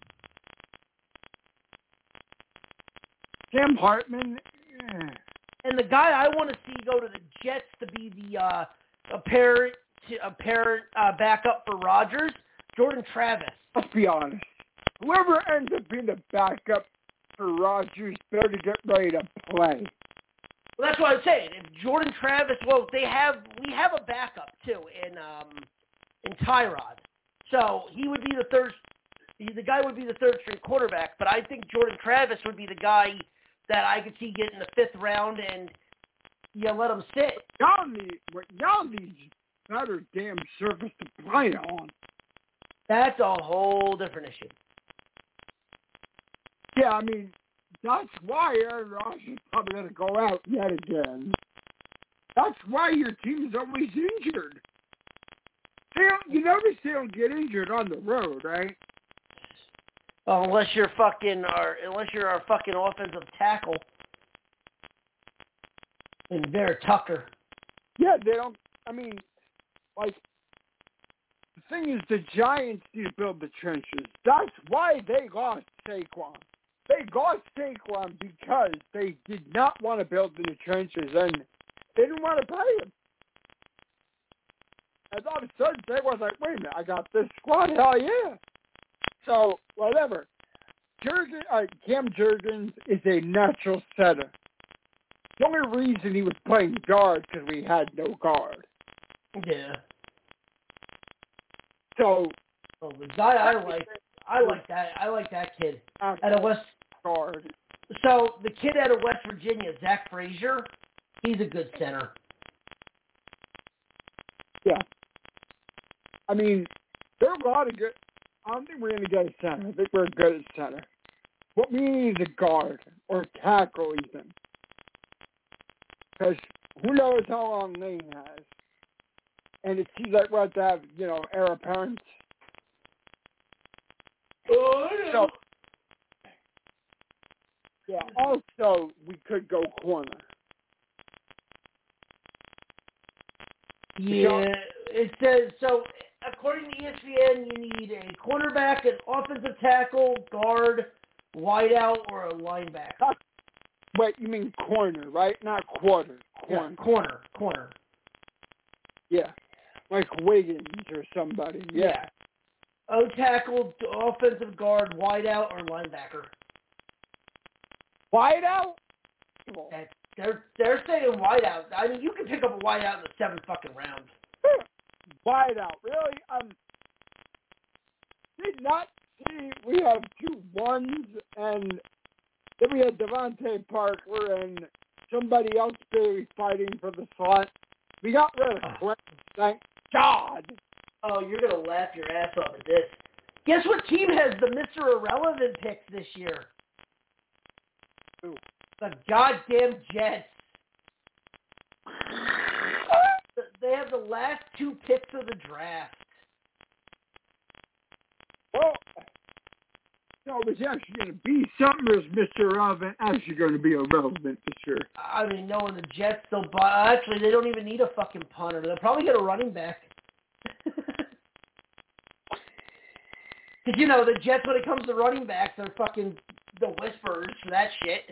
Sam Hartman. Eh. And the guy I want to see go to the Jets to be the uh, apparent apparent uh, backup for Rodgers, Jordan Travis. Let's be honest. Whoever ends up being the backup for Rodgers better get ready to play. Well, that's what I'm saying. If Jordan Travis, well, they have we have a backup too in um, in Tyrod, so he would be the third. The guy would be the third string quarterback, but I think Jordan Travis would be the guy that I could see get in the fifth round and you let him sit. Y'all need what y'all need better damn surface to play on. That's a whole different issue. Yeah, I mean, that's why Aaron Rodgers is probably going to go out yet again. That's why your team's always injured. They don't, you notice they don't get injured on the road, right? Well, unless you're fucking, our, unless you're our fucking offensive tackle, and Vera Tucker. Yeah, they don't. I mean, like the thing is, the Giants need to build the trenches. That's why they lost Saquon. They lost Saquon because they did not want to build in the trenches and they didn't want to pay him. And all of a sudden, they was like, "Wait a minute, I got this squad. Hell yeah!" So, whatever. Jurgen, uh, Cam Jurgens is a natural setter. The only reason he was playing guard because we had no guard. Yeah. So, well, the guy I like, I like that. I like that kid out of West guard. So the kid out of West Virginia, Zach Frazier, he's a good center. Yeah. I mean, there are a lot of good. I don't think we're going to get a center. I think we're good at center. What we need is a guard or tackle even. Because who knows how long Lane has. And it seems like we'll have to have, you know, heir apparent. Oh, so, yeah, also, we could go corner. Yeah, it says, so according to E S P N, you need a cornerback, an offensive tackle, guard, wideout, or a linebacker? Wait, you mean corner, right? Not quarter. Corner. Yeah, corner, corner. Yeah. Like Wiggins or somebody. Yeah. yeah. O-tackle, offensive guard, wideout, or linebacker? Wideout? That, they're they're saying wideout. I mean, you can pick up a wideout in the seventh fucking round. Wideout, really? Um, did not see we have two ones, and then we had Devontae Parker and somebody else barely fighting for the slot. We got rid of Clint, thank God. Oh, you're going to laugh your ass off at this. Guess what team has the Mister Irrelevant picks this year? Who? The goddamn Jets. They have the last two picks of the draft. Well, no, it's actually going to be something, or is Mister Irrelevant actually going to be irrelevant this year? I mean, knowing the Jets, they'll buy. Actually, they don't even need a fucking punter. They'll probably get a running back. Because, you know, the Jets, when it comes to running backs, they're fucking the whisperers for that shit.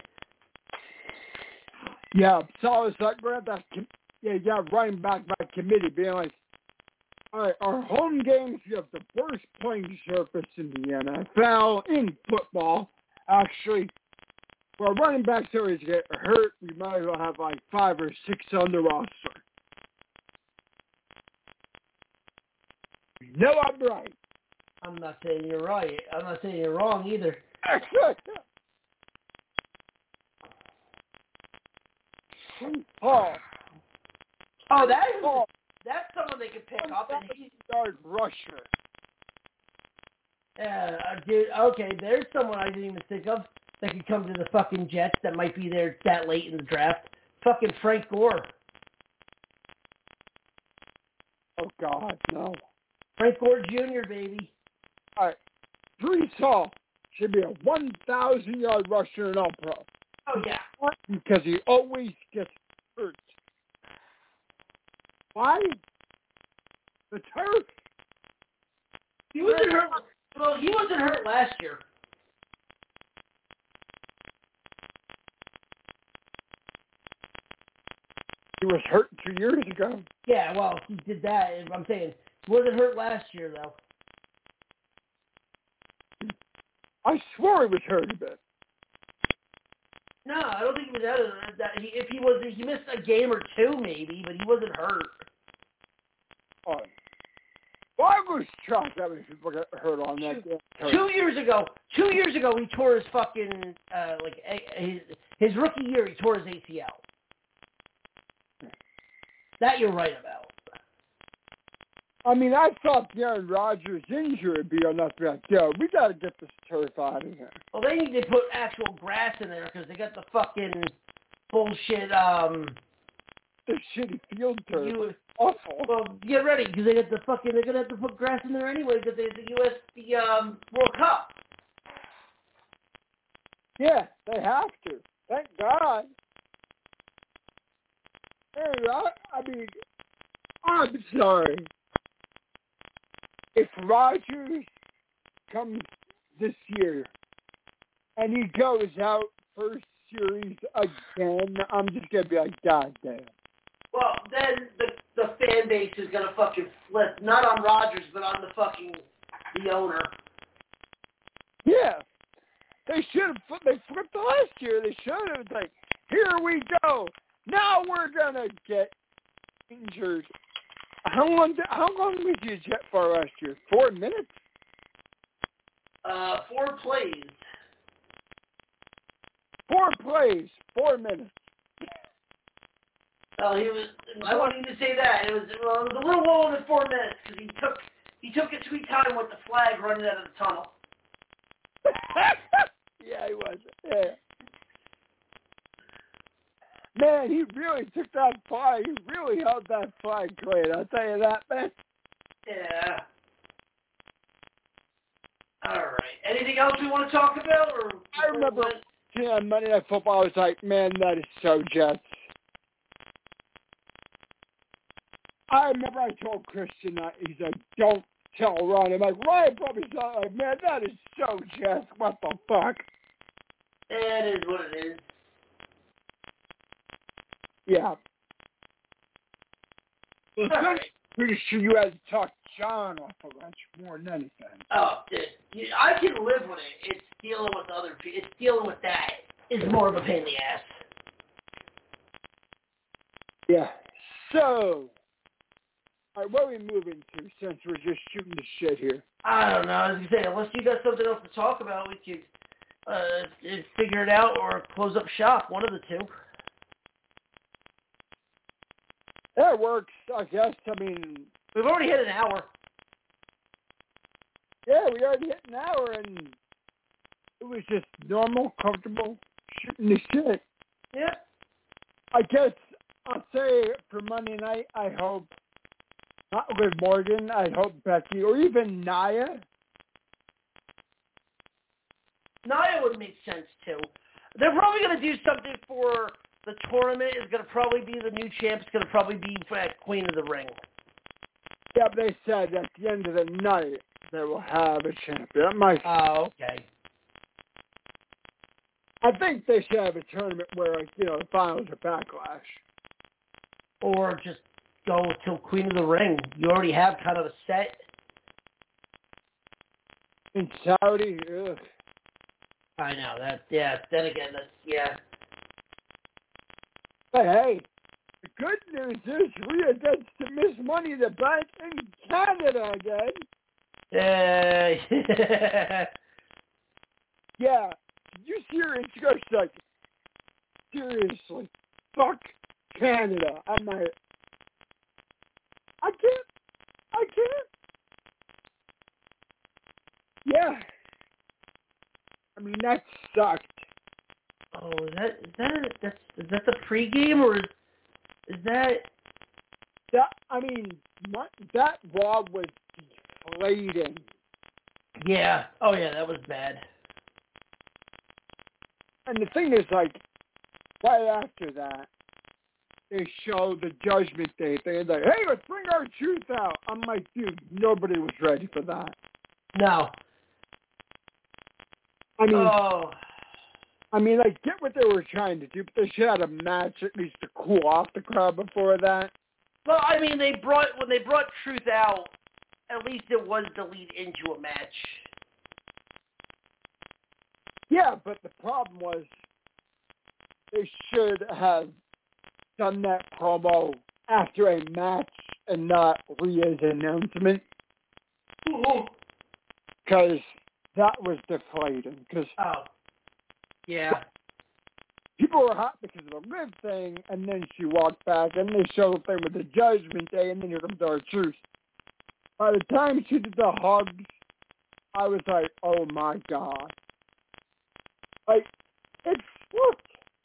Yeah, so it's like we're at that, yeah, yeah, running back by committee being like, all right, our home games, you have the worst playing surface in the N F L, in football. Actually, well, running backs always get hurt. We might as well have like five or six on the roster. No, I'm right. I'm not saying you're right. I'm not saying you're wrong either. Oh, oh, that is, oh, that's someone they could pick up. And he's yard rusher. Yeah, uh, dude. Okay, there's someone I didn't even think of that could come to the fucking Jets that might be there that late in the draft. Fucking Frank Gore. Oh God, no. Frank Gore Junior, baby. All right, Brees Hall should be a one thousand yard rusher in All-Pro. Oh, yeah. Because he always gets hurt. Why? The turf. He wasn't hurt. Well, he wasn't hurt last year. He was hurt two years ago. Yeah, well, he did that. I'm saying he wasn't hurt last year, though. I swore he was hurt a bit. No, I don't think he was out of that. He, if he was, he missed a game or two, maybe, but he wasn't hurt. Oh. Well, I was shocked that many people got hurt on that game. Two years ago, two years ago, he tore his fucking uh, like his his rookie year. He tore his A C L. That you're right about. I mean, I thought Aaron Rodgers' injury would be enough to be like, yo, we got to get this turf out of here. Well, they need to put actual grass in there because they got the fucking bullshit. Um, the shitty field turf. You, awful. Well, get ready because they got the fucking. They're gonna have to put grass in there anyway because they have the U S the um World Cup. Yeah, they have to. Thank God. Hey, I, I mean, I'm sorry. If Rodgers comes this year and he goes out first series again, I'm just going to be like, God damn. Well, then the the fan base is going to fucking flip. Not on Rodgers, but on the fucking, the owner. Yeah. They should have, they flipped the last year. They should have. It's like, here we go. Now we're going to get injured. How long, how long was you jet for last year? Four minutes? Uh, four plays. Four plays, four minutes. Well, he was. I wouldn't even say that. It was, well, it was a little lower than four minutes because he took he took his sweet time with the flag running out of the tunnel. Yeah, he was. Yeah. Man, he really took that flag. He really held that flag great. I'll tell you that, man. Yeah. All right. Anything else we want to talk about? Or I remember seeing on Monday Night Football, I was like, man, that is so Jets. I remember I told Christian that. He's like, don't tell Ron. I'm like, Ryan probably saw like, man, that is so Jets. What the fuck? It is what it is. Yeah. Well, All I'm right. pretty sure you had to talk John off of that more than anything. Oh, dude. You- I can live with it. It's dealing with other people. It's dealing with that is more of a pain in the ass. Yeah. So, all right, what are we moving to since we're just shooting the shit here? I don't know. I was going to say, unless you got something else to talk about, we could uh, figure it out or close up shop. One of the two. That works, I guess. I mean, We've already hit an hour. yeah, we already hit an hour, and it was just normal, comfortable shooting the shit. Yeah. I guess I'll say for Monday night, I hope, not with Morgan, I hope Becky, or even Nia. Nia would make sense, too. They're probably going to do something for the tournament. Is going to probably be the new champ's going to probably be at Queen of the Ring. Yeah, but they said at the end of the night they will have a champion. My, Oh, okay. I think they should have a tournament where, like, you know, the finals are Backlash. Or just go till Queen of the Ring. You already have kind of a set. In Saudi, ugh. I know that. Yeah. Then again, that's yeah. But hey, the good news is Rhea gets to miss Money in the Bank in Canada again. Uh, Yeah, you see her and she goes like, seriously, fuck Canada. I'm like, I can't, I can't. Yeah. I mean, that sucked. oh, is that is that a, that's is that the pregame or is, is that? That, I mean, my, that Raw was deflating. Yeah. Oh yeah, that was bad. And the thing is, like, right after that, they show the Judgment Day thing. They're like, hey, let's bring our truth out. I'm like, dude, nobody was ready for that. No. I mean, Oh. I mean, I get what they were trying to do, but they should have had a match at least to cool off the crowd before that. Well, I mean, they brought when they brought Truth out. At least it was the lead into a match. Yeah, but the problem was they should have done that promo after a match and not Rhea's announcement, because that was deflating. Because Oh. Yeah. people were hot because of the Liv thing, and then she walked back, and they showed the thing with the Judgment Day, and then here comes our truth. By the time she did the hugs, I was like, oh my God. Like, it's, look.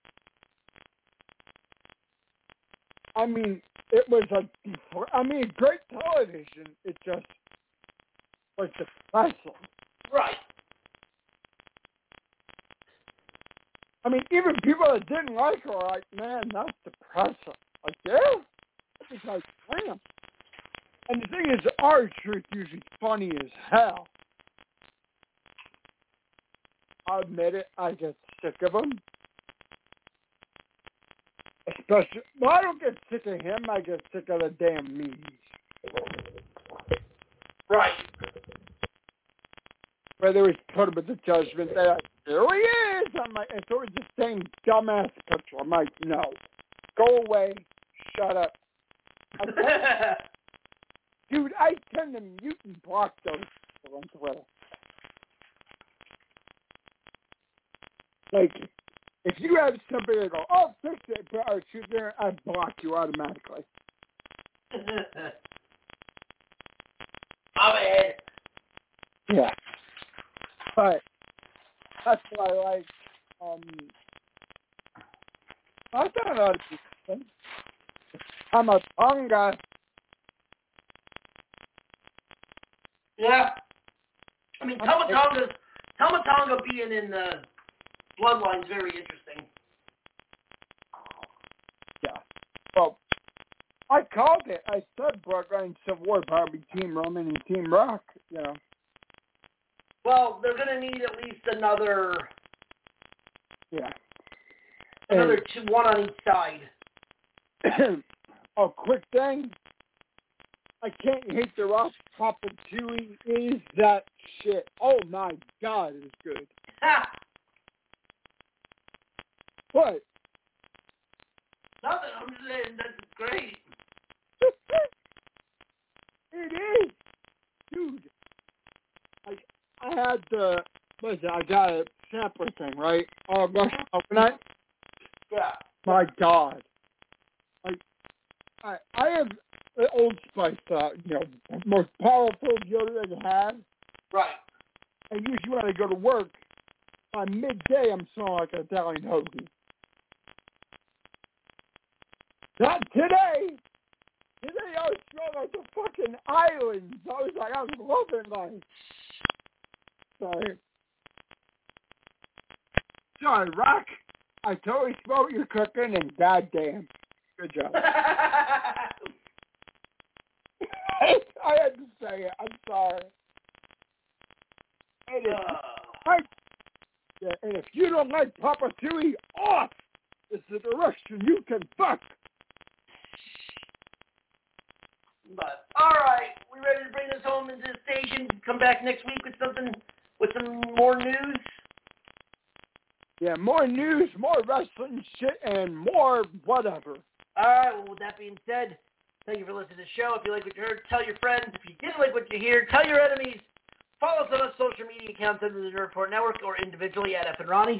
I mean, it was a, I mean, great television. It just was depressing. Right. I mean, even people that didn't like her are like, man, that's depressing. Like, yeah? It's like, damn. And the thing is, our truth usually funny as hell. I'll admit it, I get sick of him. Especially, well, I don't get sick of him, I get sick of the damn memes. Right. Where they was put him with the Judgment, they're like, here he is! I'm like, it's always the same dumbass picture. I'm like, no. Go away. Shut up. I tend, dude, I tend to mute and block those people on Twitter. Like, if you have somebody that go, oh, fix it, but our truth there, I block you automatically. I'm ahead. Yeah. But that's what I like. Um, I don't know how to do something. I'm a Tonga. Yeah. I mean, Tamatonga's, Tamatonga being in the Bloodline's very interesting. Yeah. Well, I called it. I said Bloodline Civil War probably Team Roman and Team Rock, you know. Well, they're going to need at least another Yeah. Another two, one on each side. A quick thing. I can't hate the Ross Papa Tui is that shit. Oh my God, it's good. Ha! What? Nothing. I'm just saying that's great. It is, dude. Like I had the listen. I got a sampler thing, right? Oh, Russian coconut. Yeah. My God. Like I, I have the Old Spice, uh, you know, most powerful deodorant I have. Right. And usually when I go to work, by midday I'm smelling like an Italian hoagie. Not today. Today I was smelling like the fucking islands. I was like, I was loving life. Sorry. Sorry, Rock. I totally smell what you're cooking, and goddamn, good job. I had to say it. I'm sorry. And if, Uh, I, yeah, and if you don't like Papa Tui, off is the direction you can fuck. but all right, we ready to bring this home into the station? Come back next week with something, with some more news. Yeah, more news, more wrestling shit, and more whatever. All right. Well, with that being said, thank you for listening to the show. If you like what you heard, tell your friends. If you didn't like what you hear, tell your enemies. Follow us on our social media accounts under the Nerd Report Network or individually at F and Ronnie.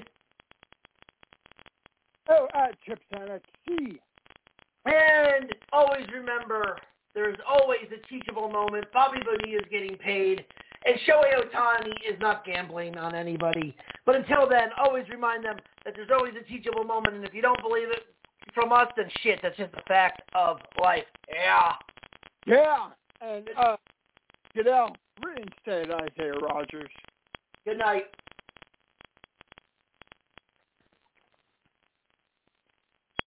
Oh, at Chips N X T. And always remember, there's always a teachable moment. Bobby Bonilla is getting paid, and Shohei Ohtani is not gambling on anybody. But until then, always remind them that there's always a teachable moment, and if you don't believe it from us, then shit, that's just a fact of life. Yeah. Yeah, and uh, Goodell, reinstate Isaiah Rogers. Good night.